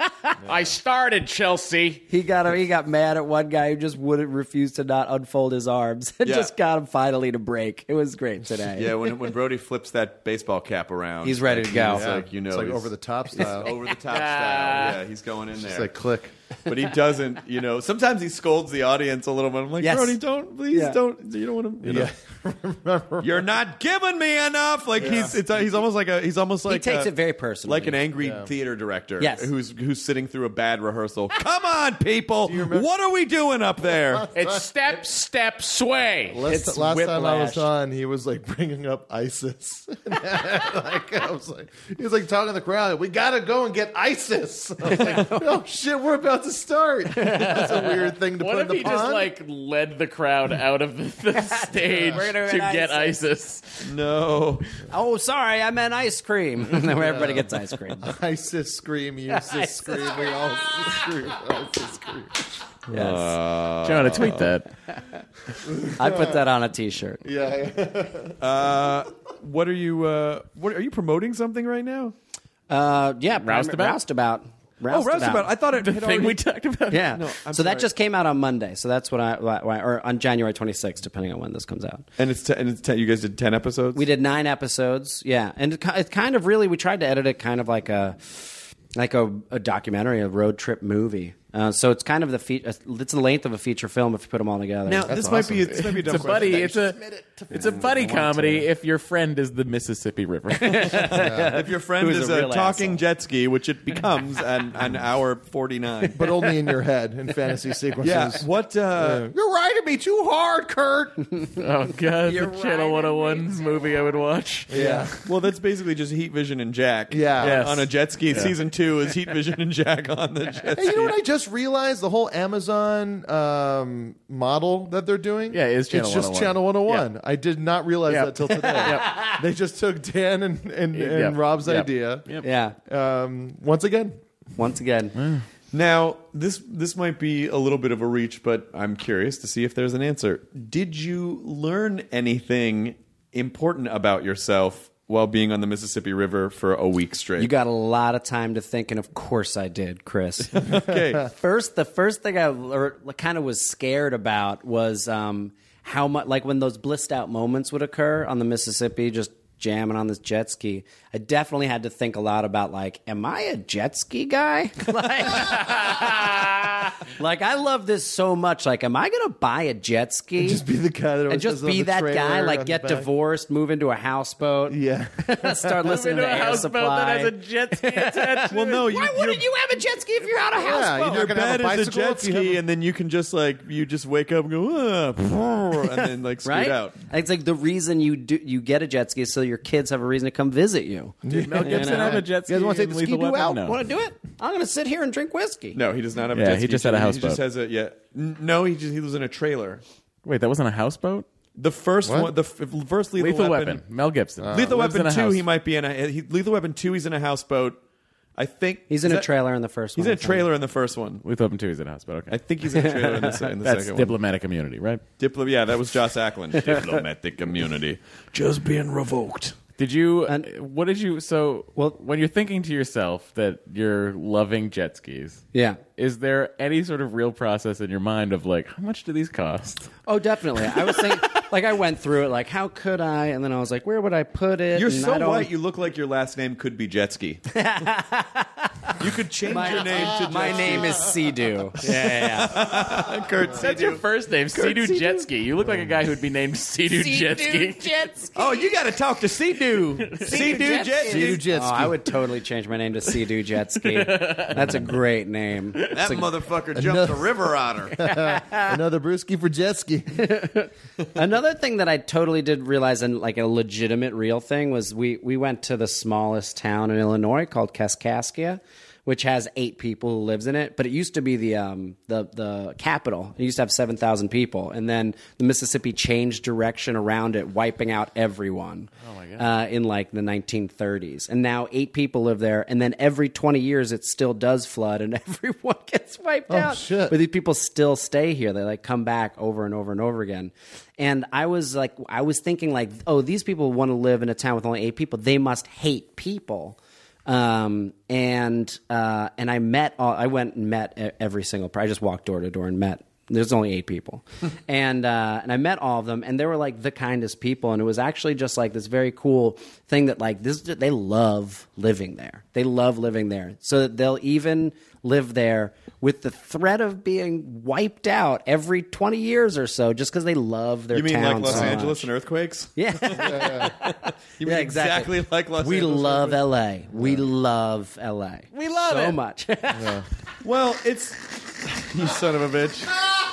S11: I started Chelsea.
S9: He got he got mad at one guy who just wouldn't refuse to not unfold his arms and
S6: Yeah.
S9: just got him finally to break. It was great today.
S6: Yeah, when when Brody flips that baseball cap around,
S9: He's ready to go.
S6: He's like you know,
S10: It's like
S6: he's
S10: over the top style.
S6: over the top style. Yeah, he's going in
S10: Just
S6: there.
S10: like click.
S6: But he doesn't. You know, sometimes he scolds the audience a little bit. I'm like,
S9: Yes.
S6: Brody, don't please
S9: Yeah.
S6: don't. You don't want to. You know, you're not giving me enough. Like he's it's, he's almost like a he's almost like
S9: takes
S6: a-
S9: it very personally.
S6: like an angry theater director.
S9: Yes.
S6: who's who's sitting through a bad rehearsal. Come on, people, what are we doing up there?
S11: It's step, step, sway.
S10: Last,
S11: it's
S10: last time I was
S11: whiplash.
S10: on, he was like bringing up ISIS. like, I was like, he was like talking to the crowd. We gotta go and get ISIS. I was like, oh shit, we're about to start. That's a weird thing to
S11: What
S10: put
S11: if
S10: in the
S11: he just
S10: pond.
S11: like led the crowd out of the, the stage
S9: We're gonna
S11: to
S9: get
S11: get
S9: ISIS.
S11: ISIS?
S6: No,
S9: Oh, sorry, I meant ice cream. Where everybody gets ice cream.
S10: ISIS scream, ISIS scream, we all scream, ISIS scream.
S9: Yes.
S11: Jonah, tweet that.
S9: I put that on a T-shirt.
S10: Yeah,
S6: uh, what are you? Uh, what are you promoting something right now?
S9: Uh, yeah,
S11: Roustabout?
S9: Roustabout.
S6: Oh, Roustabout. I thought it
S11: The
S6: had
S11: thing
S6: already-
S11: we talked about.
S9: Yeah.
S6: No, I'm
S9: so that
S6: sorry.
S9: just came out on Monday. So that's what I, why, why- or on January twenty-sixth, depending on when this comes out.
S6: And it's te- and it's ten, you guys did ten episodes.
S9: We did nine episodes. Yeah, and it, ki- it kind of really we tried to edit it kind of like a like a, a documentary, a road trip movie. Uh, so it's kind of the fe- it's the length of a feature film if you put them all together.
S6: Now this might be this might be a dumb
S11: It's a buddy.
S6: question.
S11: It's a it's a buddy comedy. If your friend is the Mississippi River,
S6: If your friend
S9: Who's
S6: is
S9: a
S6: a,
S9: real
S6: talking
S9: asshole.
S6: jet ski, which it becomes an an hour forty nine.
S10: but only in your head in fantasy sequences.
S6: Yeah. What? Uh,
S10: You're riding me too hard, Kurt.
S11: oh god,
S9: You're
S11: the Channel one oh one movie I would watch.
S10: Yeah.
S6: Well, that's basically just Heat Vision and Jack.
S10: Yeah.
S11: Yes.
S6: On a jet ski. Season two is Heat Vision and Jack on the jet
S10: Hey,
S6: ski.
S10: you know what I just realized? The whole Amazon um, model that they're doing?
S11: Yeah, it is Channel
S10: It's just
S11: one oh one.
S10: Channel one oh one. I did not realize
S11: Yep.
S10: that till today. They just took Dan and, and, and
S11: Yep.
S10: Rob's
S11: Yep.
S10: idea.
S9: yeah.
S10: Um, once again,
S9: Once again,
S6: Now, this this might be a little bit of a reach, but I'm curious to see if there's an answer. Did you learn anything important about yourself while being on the Mississippi River for a week straight?
S9: you got a lot of time to think, and of course I did, Chris.
S6: okay.
S9: First, the first thing I or, kind of was scared about was um, how much, like when those blissed out moments would occur on the Mississippi, just jamming on this jet ski. I definitely had to think a lot about, like, am I a jet ski guy? like, Like, I love this so much. Like, am I going to buy a jet ski?
S10: Just be the guy that always
S9: and just
S10: says on
S9: be
S10: the
S9: that
S10: trailer
S9: guy,
S10: on
S9: like
S10: the
S9: get
S10: back.
S9: divorced, move into a houseboat.
S10: Yeah.
S9: Start listening to
S11: Into a
S9: Air
S11: houseboat
S9: Supply.
S11: that has a jet ski attached.
S6: Well, no, you,
S9: Why wouldn't you have a jet ski if you're on a
S10: Yeah,
S9: houseboat?
S10: you're not gonna have
S6: bed
S10: a
S6: is a
S10: bicycle
S6: jet
S10: if you have
S6: ski,
S10: a-
S6: and then you can just like you just wake up and go, ah, and then like scoot
S9: Right?
S6: out.
S9: It's like the reason you do you get a jet ski is so your kids have a reason to come visit you.
S11: Did Mel Gibson have a jet ski?
S10: You guys wanna take
S11: in
S10: the
S11: Lethal
S10: ski-doo
S11: Weapon?
S10: out?
S11: No.
S9: Want to do it? I'm going to sit here and drink whiskey.
S6: No, he does not have a
S11: Yeah,
S6: jet
S11: he
S6: ski.
S11: just had a
S6: He
S11: houseboat.
S6: just has a yeah. N- No, he just he lives in a trailer.
S11: Wait, that wasn't a houseboat?
S6: The first
S10: What?
S6: one, the f- first Lethal,
S11: Lethal
S6: Weapon.
S11: Weapon. Mel Gibson.
S6: Lethal
S11: Lives in
S6: Weapon
S11: a
S6: two,
S11: house.
S6: he might be in a he, Lethal Weapon two. He's in a houseboat. I think
S9: He's
S6: is
S9: in a
S6: that-
S9: trailer in the first
S6: He's
S9: one.
S6: in a trailer in the first one.
S11: Lethal Weapon two is in a houseboat. Okay.
S6: I think he's in a trailer in the, se- in the
S11: That's
S6: second
S11: diplomatic immunity, right?
S6: one. Diplo- yeah, that was Joss Ackland. Diplomatic immunity. Just being revoked.
S11: Did you?
S9: And-
S11: what did you? So,
S9: Well-
S11: when you're thinking to yourself that you're loving jet skis,
S9: Yeah.
S11: is there any sort of real process in your mind of like, how much do these cost?
S9: Oh, definitely. I was thinking, like, I went through it, like, how could I? And then I was like, where would I put it?
S6: You're
S9: And
S6: so
S9: I don't-
S6: white, you look like your last name could be Jetski. You could change
S9: My,
S6: your name to
S9: my
S6: Jetski.
S9: name is Sea-Doo. Yeah, yeah, yeah.
S6: Kurt
S11: That's your first name, Sea-Doo Jetski. You look like a guy who would be named Sea-Doo Jetski.
S6: Oh, you got to talk to Sea-Doo. Sea-Doo Jetski.
S10: Sea-Doo jet
S9: Oh,
S10: ski.
S9: I would totally change my name to Sea-Doo Jet Ski. That's a great name.
S6: That
S9: It's a-
S6: motherfucker jumped the river otter.
S10: Another brewski for jet ski.
S9: Another thing that I totally did realize, and like a legitimate real thing, was we, we went to the smallest town in Illinois called Kaskaskia, which has eight people who lives in it. But it used to be the um, the the capital. It used to have seven thousand people, and then the Mississippi changed direction around it, wiping out everyone. Oh my God. Uh, in like the nineteen thirties, and now eight people live there. And then every twenty years, it still does flood, and everyone gets wiped
S10: Oh,
S9: out.
S10: shit.
S9: But these people still stay here. They like come back over and over and over again. And I was like, I was thinking like, oh, these people want to live in a town with only eight people. They must hate people. Um, and uh, and I met, all, I went and met e- every single. I just walked door to door and met. There's only eight people, and uh, and I met all of them, and they were like the kindest people, and it was actually just like this very cool thing that like this. They love living there. They love living there, so that they'll even live there with the threat of being wiped out every twenty years or so, just because they love their
S6: You mean
S9: town
S6: like Los
S9: so
S6: Angeles
S9: much.
S6: and earthquakes?
S9: Yeah.
S6: You mean
S9: Yeah,
S6: exactly.
S9: exactly.
S6: like Los
S9: We
S6: Angeles?
S9: love L A. We love L A.
S11: We love
S9: so
S11: it.
S9: much.
S6: Well, it's you son of a bitch.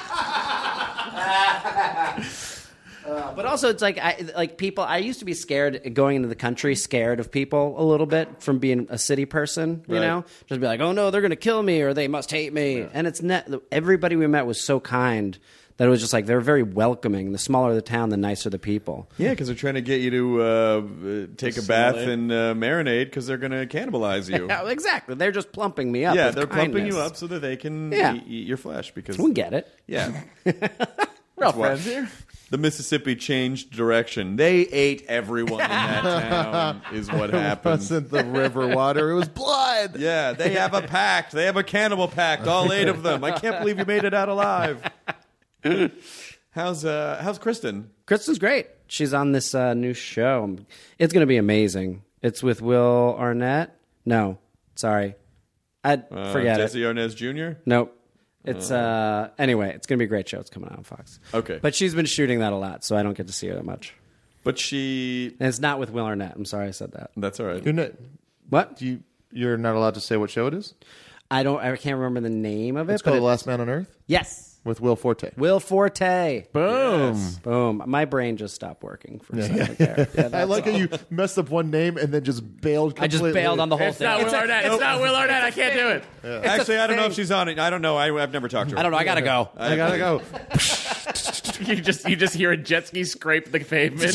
S9: But also, it's like I, like people. I used to be scared going into the country, scared of people a little bit from being a city person. You
S6: Right.
S9: know, just be like, oh no, they're going to kill me or they must hate me. And it's not. Everybody we met was so kind that it was just like they were very welcoming. The smaller the town, the nicer the people.
S6: Yeah, because they're trying to get you to uh, take a bath
S11: Assimilate.
S6: and uh, marinate because they're going to cannibalize you.
S9: Yeah, exactly. They're just plumping me up.
S6: Yeah,
S9: with
S6: they're pumping
S9: kindness.
S6: you up so that they can
S9: Yeah.
S6: eat, eat your flesh. Because
S9: We get it.
S6: yeah,
S11: We're all
S6: why-
S11: friends here.
S6: the Mississippi changed direction. They ate everyone in that town. Is what
S10: It
S6: happened.
S10: wasn't the river water. It was blood.
S6: Yeah, they have a pact. They have a cannibal pact. All eight of them. I can't believe you made it out alive. How's uh How's Kristen?
S9: Kristen's great. She's on this uh, new show. It's going to be amazing. It's with Will Arnett. No, sorry, I
S6: Uh,
S9: forget
S6: Jesse
S9: it.
S6: Arnaz Junior
S9: Nope. It's uh anyway. It's going to be a great show. It's coming out on Fox.
S6: Okay.
S9: but she's been shooting that a lot, so I don't get to see her that much.
S6: But she.
S9: And it's not with Will Arnett. I'm sorry I said that.
S6: That's all right.
S10: You're not,
S9: What?
S10: you, you're not allowed to say what show it is?
S9: I don't. I can't remember the name of it.
S10: It's
S9: but
S10: called
S9: it-
S10: The Last Man on Earth
S9: Yes.
S10: with Will Forte.
S9: Will Forte.
S11: Boom.
S9: Boom. My brain just stopped working for a second there. Yeah,
S10: I
S9: that's
S10: like
S9: all.
S10: how you messed up one name and then just bailed
S9: I
S10: completely.
S9: just bailed on the whole
S11: It's
S9: thing.
S11: not Will Arnett. It's not Will Arnett. I can't do it.
S6: Actually, I don't know
S9: thing.
S6: if she's on it. I don't know. I, I've never talked to her.
S9: I don't know. I gotta go.
S10: I gotta go.
S11: You just you just hear a jet ski scrape the pavement.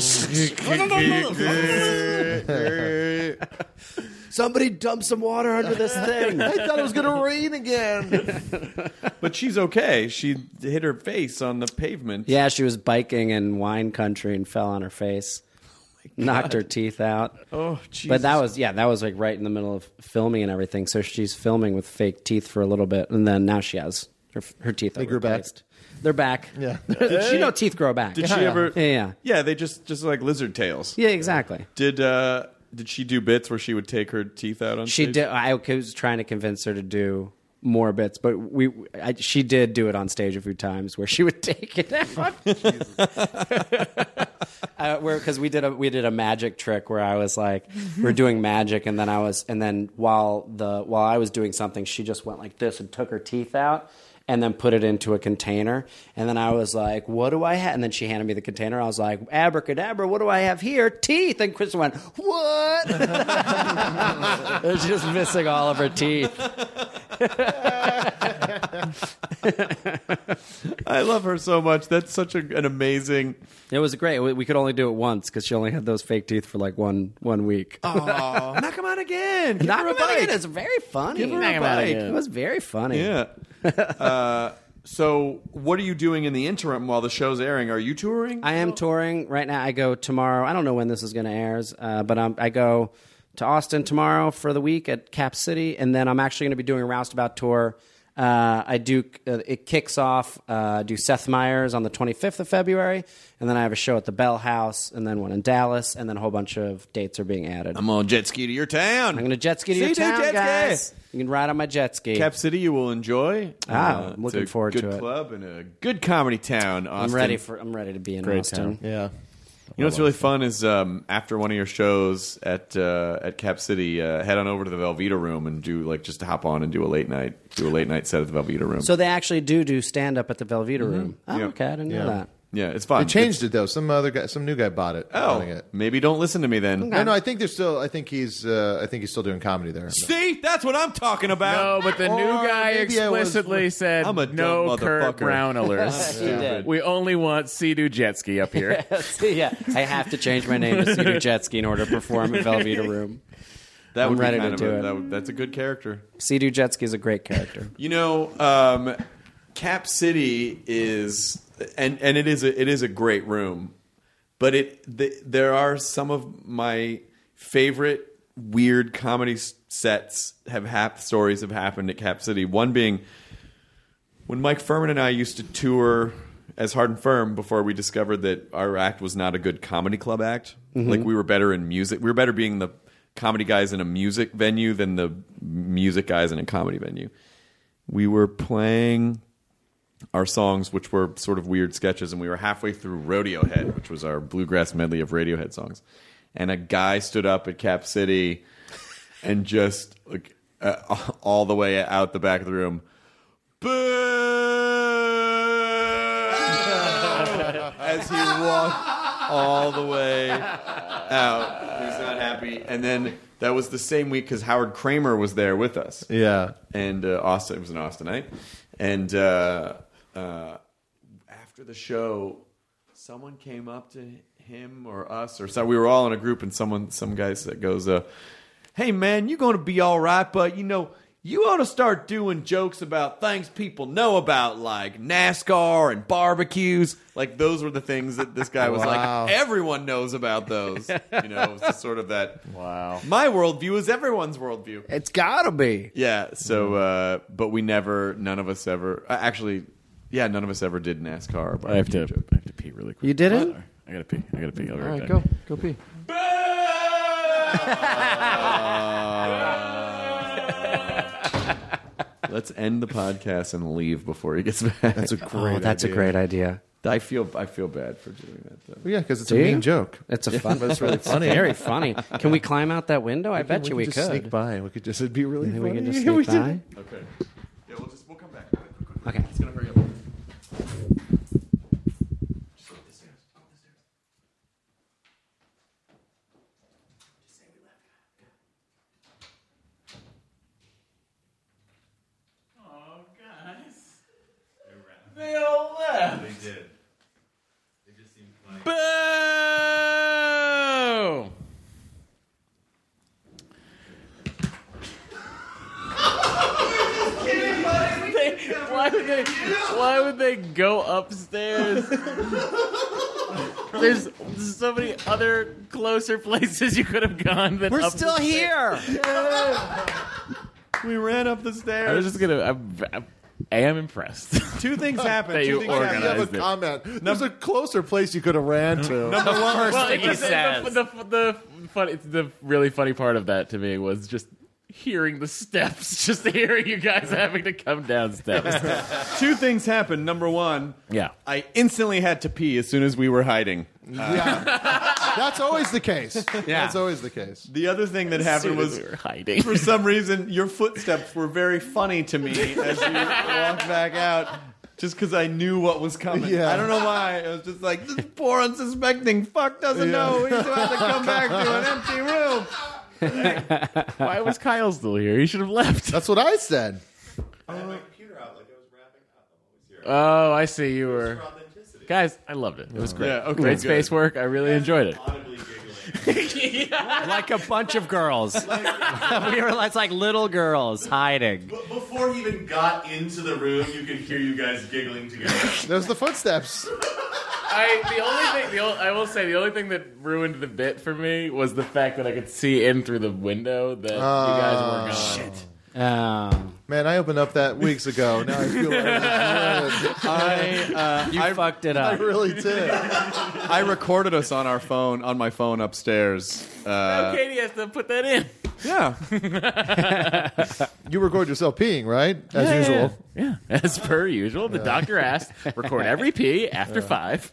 S9: Somebody dump some water under this thing.
S10: I thought it was gonna rain again.
S6: But she's okay. She hit her face on the pavement.
S9: Yeah, she was biking in wine country and fell on her face. Knocked her teeth out.
S6: Oh, Jesus.
S9: But that was, yeah, that was like right in the middle of filming and everything. So she's filming with fake teeth for a little bit. And then now she has her, her teeth.
S10: They
S9: are
S10: grew back.
S9: replaced. They're back.
S10: Yeah.
S9: You know teeth grow back.
S6: Did she
S10: Yeah.
S6: ever?
S9: Yeah, yeah.
S6: Yeah, they just just like lizard tails.
S9: Yeah, exactly.
S6: Did uh did she do bits where she would take her teeth out on
S9: She
S6: stage?
S9: did. I was trying to convince her to do more bits, but we I, she did do it on stage a few times where she would take it out. uh, where because we did a we did a magic trick where I was like we we're doing magic and then I was and then while the while I was doing something she just went like this and took her teeth out and then put it into a container and then I was like, what do I have? And then she handed me the container. I was like, abracadabra, what do I have here? Teeth. And Kristen went, what? She was missing all of her teeth.
S6: I love her so much. That's such a, an amazing.
S9: It was great. We, we could only do it once because she only had those fake teeth for like one one week.
S6: Oh, knock him out again. Give
S9: knock
S6: her a
S9: him out
S6: bite.
S9: again. It's very funny.
S6: Give her a bite.
S9: It was very funny.
S6: Yeah. uh, so, what are you doing in the interim while the show's airing? Are you touring?
S9: I am touring right now. I go tomorrow. I don't know when this is going to air, uh, but I'm, I go to Austin tomorrow for the week at Cap City, and then I'm actually going to be doing a Roustabout tour. Uh, I do. Uh, it kicks off. Uh, I do Seth Meyers on the twenty-fifth of February, and then I have a show at the Bell House, and then one in Dallas, and then a whole bunch of dates are being added.
S6: I'm on jet ski to your town.
S9: I'm going to jet ski to
S6: See,
S9: your
S6: dude,
S9: town,
S6: jet
S9: guys.
S6: ski.
S9: You can ride on my jet ski.
S6: Cap City, you will enjoy.
S9: Ah,
S6: Uh,
S9: I'm looking
S6: it's a
S9: forward
S6: good
S9: to it.
S6: club and a good comedy town. Austin.
S9: I'm ready for. I'm ready to be in
S11: Great
S9: Austin.
S11: town.
S10: Yeah.
S6: You know what's really fun is um, after one of your shows at uh, at Cap City, uh, head on over to the Velveeta Room and do like just to hop on and do a late night, do a late night set at the Velveeta Room.
S9: So they actually do do stand up at the Velveeta Room. Oh,
S6: Yeah.
S9: okay, I didn't
S10: Yeah.
S9: know that.
S6: yeah, it's fun.
S10: They changed it though. Some other guy, some new guy bought it.
S6: Oh,
S10: running it.
S6: maybe don't listen to me then.
S10: No, no. I think they're still. I think he's. Uh, I think he's still doing comedy there.
S6: See, that's what I'm talking about.
S11: No, but the new
S10: Or
S11: guy
S10: maybe I was-
S11: explicitly said
S6: I'm a dumb
S11: no Kurt
S6: motherfucker."
S11: Brown alerts.
S9: He did.
S11: We only want Sea-Doo Jet Ski up here.
S9: Yeah, I have to change my name to Sea-Doo Jet Ski in order to perform at Velveeta Room.
S6: that
S9: I'm
S6: would
S9: ready
S6: be
S9: to
S6: kind
S9: do
S6: of a,
S9: it.
S6: that would, that's a good character.
S9: Sea-Doo Jet Ski is a great character.
S6: You know, um, Cap City is, and and it is a it is a great room, but it the, there are some of my favorite weird comedy s- sets have hap- stories have happened at Cap City. One being when Mike Furman and I used to tour as Hard and Firm before we discovered that our act was not a good comedy club act. Like we were better in music. We were better being the comedy guys in a music venue than the music guys in a comedy venue. We were playing our songs, which were sort of weird sketches, and we were halfway through Radiohead, which was our bluegrass medley of Radiohead songs. And a guy stood up at Cap City and just like uh, all the way out the back of the room, boo! As he walked all the way out. He was not happy. And then that was the same week because Howard Kramer was there with us.
S10: Yeah.
S6: And uh, Austin, it was an Austinite. And uh, uh, after the show, someone came up to him or us, or so we were all in a group, and someone, some guy said, goes, uh, "Hey man, you're going to be all right, but you know, you ought to start doing jokes about things people know about, like NASCAR and barbecues." Like those were the things that this guy was
S10: Wow.
S6: like, everyone knows about those. You know, it was just sort of that.
S11: Wow.
S6: My worldview is everyone's worldview.
S9: It's gotta be.
S6: Yeah. So, uh, but we never, none of us ever, uh, actually, yeah, none of us ever did NASCAR. Or
S11: I have to.
S6: barbecue joke.
S11: I have to pee really quick.
S9: You didn't?
S11: I gotta pee. I gotta pee. I'll be
S10: All
S11: right
S10: right,
S11: back.
S10: go, go pee.
S6: Let's end the podcast and leave before he gets back.
S10: That's a great.
S9: Oh, that's
S10: idea.
S9: a great idea.
S6: I feel, I feel bad for doing that though.
S10: Well, yeah, because it's
S9: Do
S10: a
S9: you?
S10: mean joke.
S9: It's a fun.
S10: But it's really funny.
S9: Very funny. Can we climb out that window? I bet you we
S10: just
S9: could.
S10: sneak by. We could just. It'd be really
S9: Maybe
S10: funny.
S9: we could just
S10: We
S9: sneak by.
S10: did-
S6: Okay. Yeah, we'll just, we'll come back.
S9: Okay.
S6: It's gonna hurry up. Just go up the stairs. Go up the stairs. Just say we left.
S11: Oh, guys. They all left.
S6: They did. They just seemed like.
S11: Boo! They- why would they? Why would they go upstairs? There's so many other closer places you could have gone than
S9: We're
S11: up
S9: still
S11: the
S9: here.
S6: We ran up the stairs.
S11: I was just gonna. I'm, I'm, I am impressed.
S6: Two things happened.
S11: That
S6: Two
S11: you
S6: things
S10: Yeah, you
S6: happened.
S10: have a
S11: Organized it.
S10: comment. There's a closer place you could have ran to.
S6: Number one,
S11: Well,
S9: thing he
S11: it's-
S9: says.
S11: The, the, the, funny, the really funny part of that to me was just hearing the steps, just hearing you guys having to come down steps.
S6: Two things happened. Number one,
S11: yeah,
S6: I instantly had to pee as soon as we were hiding. Uh,
S10: Yeah. That's always the case.
S6: Yeah.
S10: That's always the case.
S6: The other thing that
S11: As
S6: happened
S11: soon as
S6: was,
S11: we were hiding.
S6: for some reason, your footsteps were very funny to me as you walked back out. Just because I knew what was coming.
S10: Yeah.
S6: I don't know why. It was just like, this poor unsuspecting fuck doesn't
S10: Yeah.
S6: know he's about to come back to an empty room.
S11: Why was Kyle still here? He should have left.
S10: That's what I said.
S11: Oh, I see. You were. Guys, I loved it. It was great.
S6: Yeah, okay,
S11: great
S6: good.
S11: space work. I really enjoyed it.
S9: Like a bunch of girls. We were it's like little girls hiding.
S13: B- before he even got into the room, you could hear you guys giggling together.
S10: There's the footsteps.
S11: I the only thing the only, I will say the only thing that ruined the bit for me was the fact that I could see in through the window that you guys were gone.
S10: Shit.
S9: Um,
S10: Man, I opened up that weeks ago. Now I feel like
S6: I, uh,
S9: you
S6: I,
S9: fucked it
S10: I
S9: up.
S10: really did.
S6: I recorded us on our phone, on my phone upstairs. Uh,
S11: Katie has to put that in.
S6: Yeah.
S10: You record yourself peeing, right? As
S11: Yeah,
S10: usual.
S11: Yeah, yeah. As per usual. The doctor asked, record every pee after five.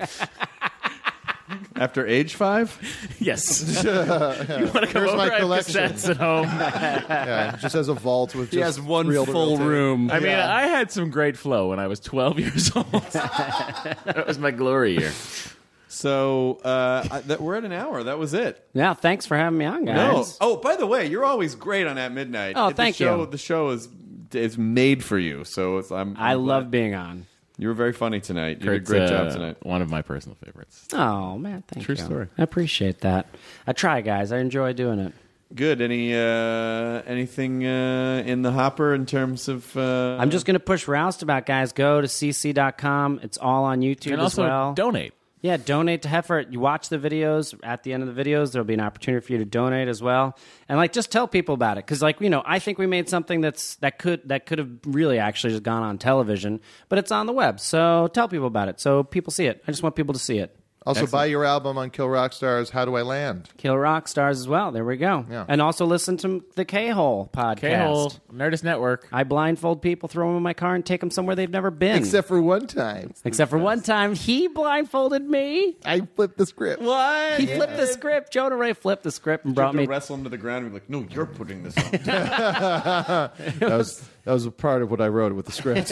S6: After age five?
S11: Yes. You want to come
S10: Here's
S11: over?
S10: my
S11: I have
S10: collection.
S11: cassettes at home.
S10: Yeah, just has a vault with just
S9: He has one
S10: reel-to-reel
S9: full
S10: tape.
S9: room.
S11: I mean, I had some great flow when I was twelve years old. That was my glory year.
S6: So uh, I, that, we're at an hour. That was it.
S9: Yeah, thanks for having me on, guys.
S6: No. Oh, by the way, you're always great on At Midnight.
S9: Oh,
S6: the
S9: thank
S6: show,
S9: you.
S6: The show is is made for you. So it's, I'm, I'm
S9: I
S6: glad.
S9: love being on.
S6: You were very funny tonight. You did a
S11: Kurt's,
S6: great
S11: uh,
S6: job tonight.
S11: One of my personal favorites.
S9: Oh, man, thank
S11: True
S9: you.
S11: story.
S9: I appreciate that. I try, guys. I enjoy doing it.
S6: Good. Any uh, anything uh, in the hopper in terms of? Uh,
S9: I'm just going to push Roustabout, guys. Go to c c dot com. It's all on YouTube
S11: And
S9: as
S11: also
S9: well.
S11: donate.
S9: Yeah, donate to Heifer. You watch the videos. At the end of the videos, there'll be an opportunity for you to donate as well. And like, just tell people about it, because like you know, I think we made something that's that could that could have really actually just gone on television, but it's on the web. So tell people about it, so people see it. I just want people to see it.
S10: Also,
S6: Excellent.
S10: buy your album on Kill Rock Stars, How Do I Land?
S9: Kill Rock Stars as well. There we go.
S10: Yeah.
S9: And also listen to the K-Hole podcast.
S11: K-Hole, Nerdist Network.
S9: I blindfold people, throw them in my car, and take them somewhere they've never been.
S10: Except for one time.
S9: Except for one time, he blindfolded me.
S10: I flipped the script.
S9: What? He flipped the script. Jonah Ray flipped the script and
S6: you have
S9: brought
S6: to
S9: me.
S6: wrestle him to the ground and be like, "No, you're putting this on."
S10: That was that was a part of what I wrote with the script.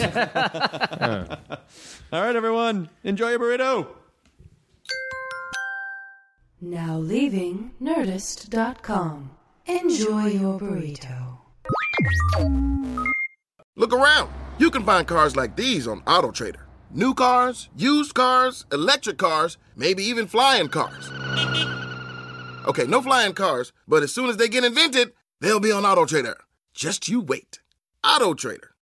S6: All right, everyone, enjoy your burrito.
S8: Now leaving Nerdist dot com. Enjoy your burrito.
S14: Look around. You can find cars like these on AutoTrader. New cars, used cars, electric cars, maybe even flying cars. Okay, no flying cars, but as soon as they get invented, they'll be on AutoTrader. Just you wait. AutoTrader.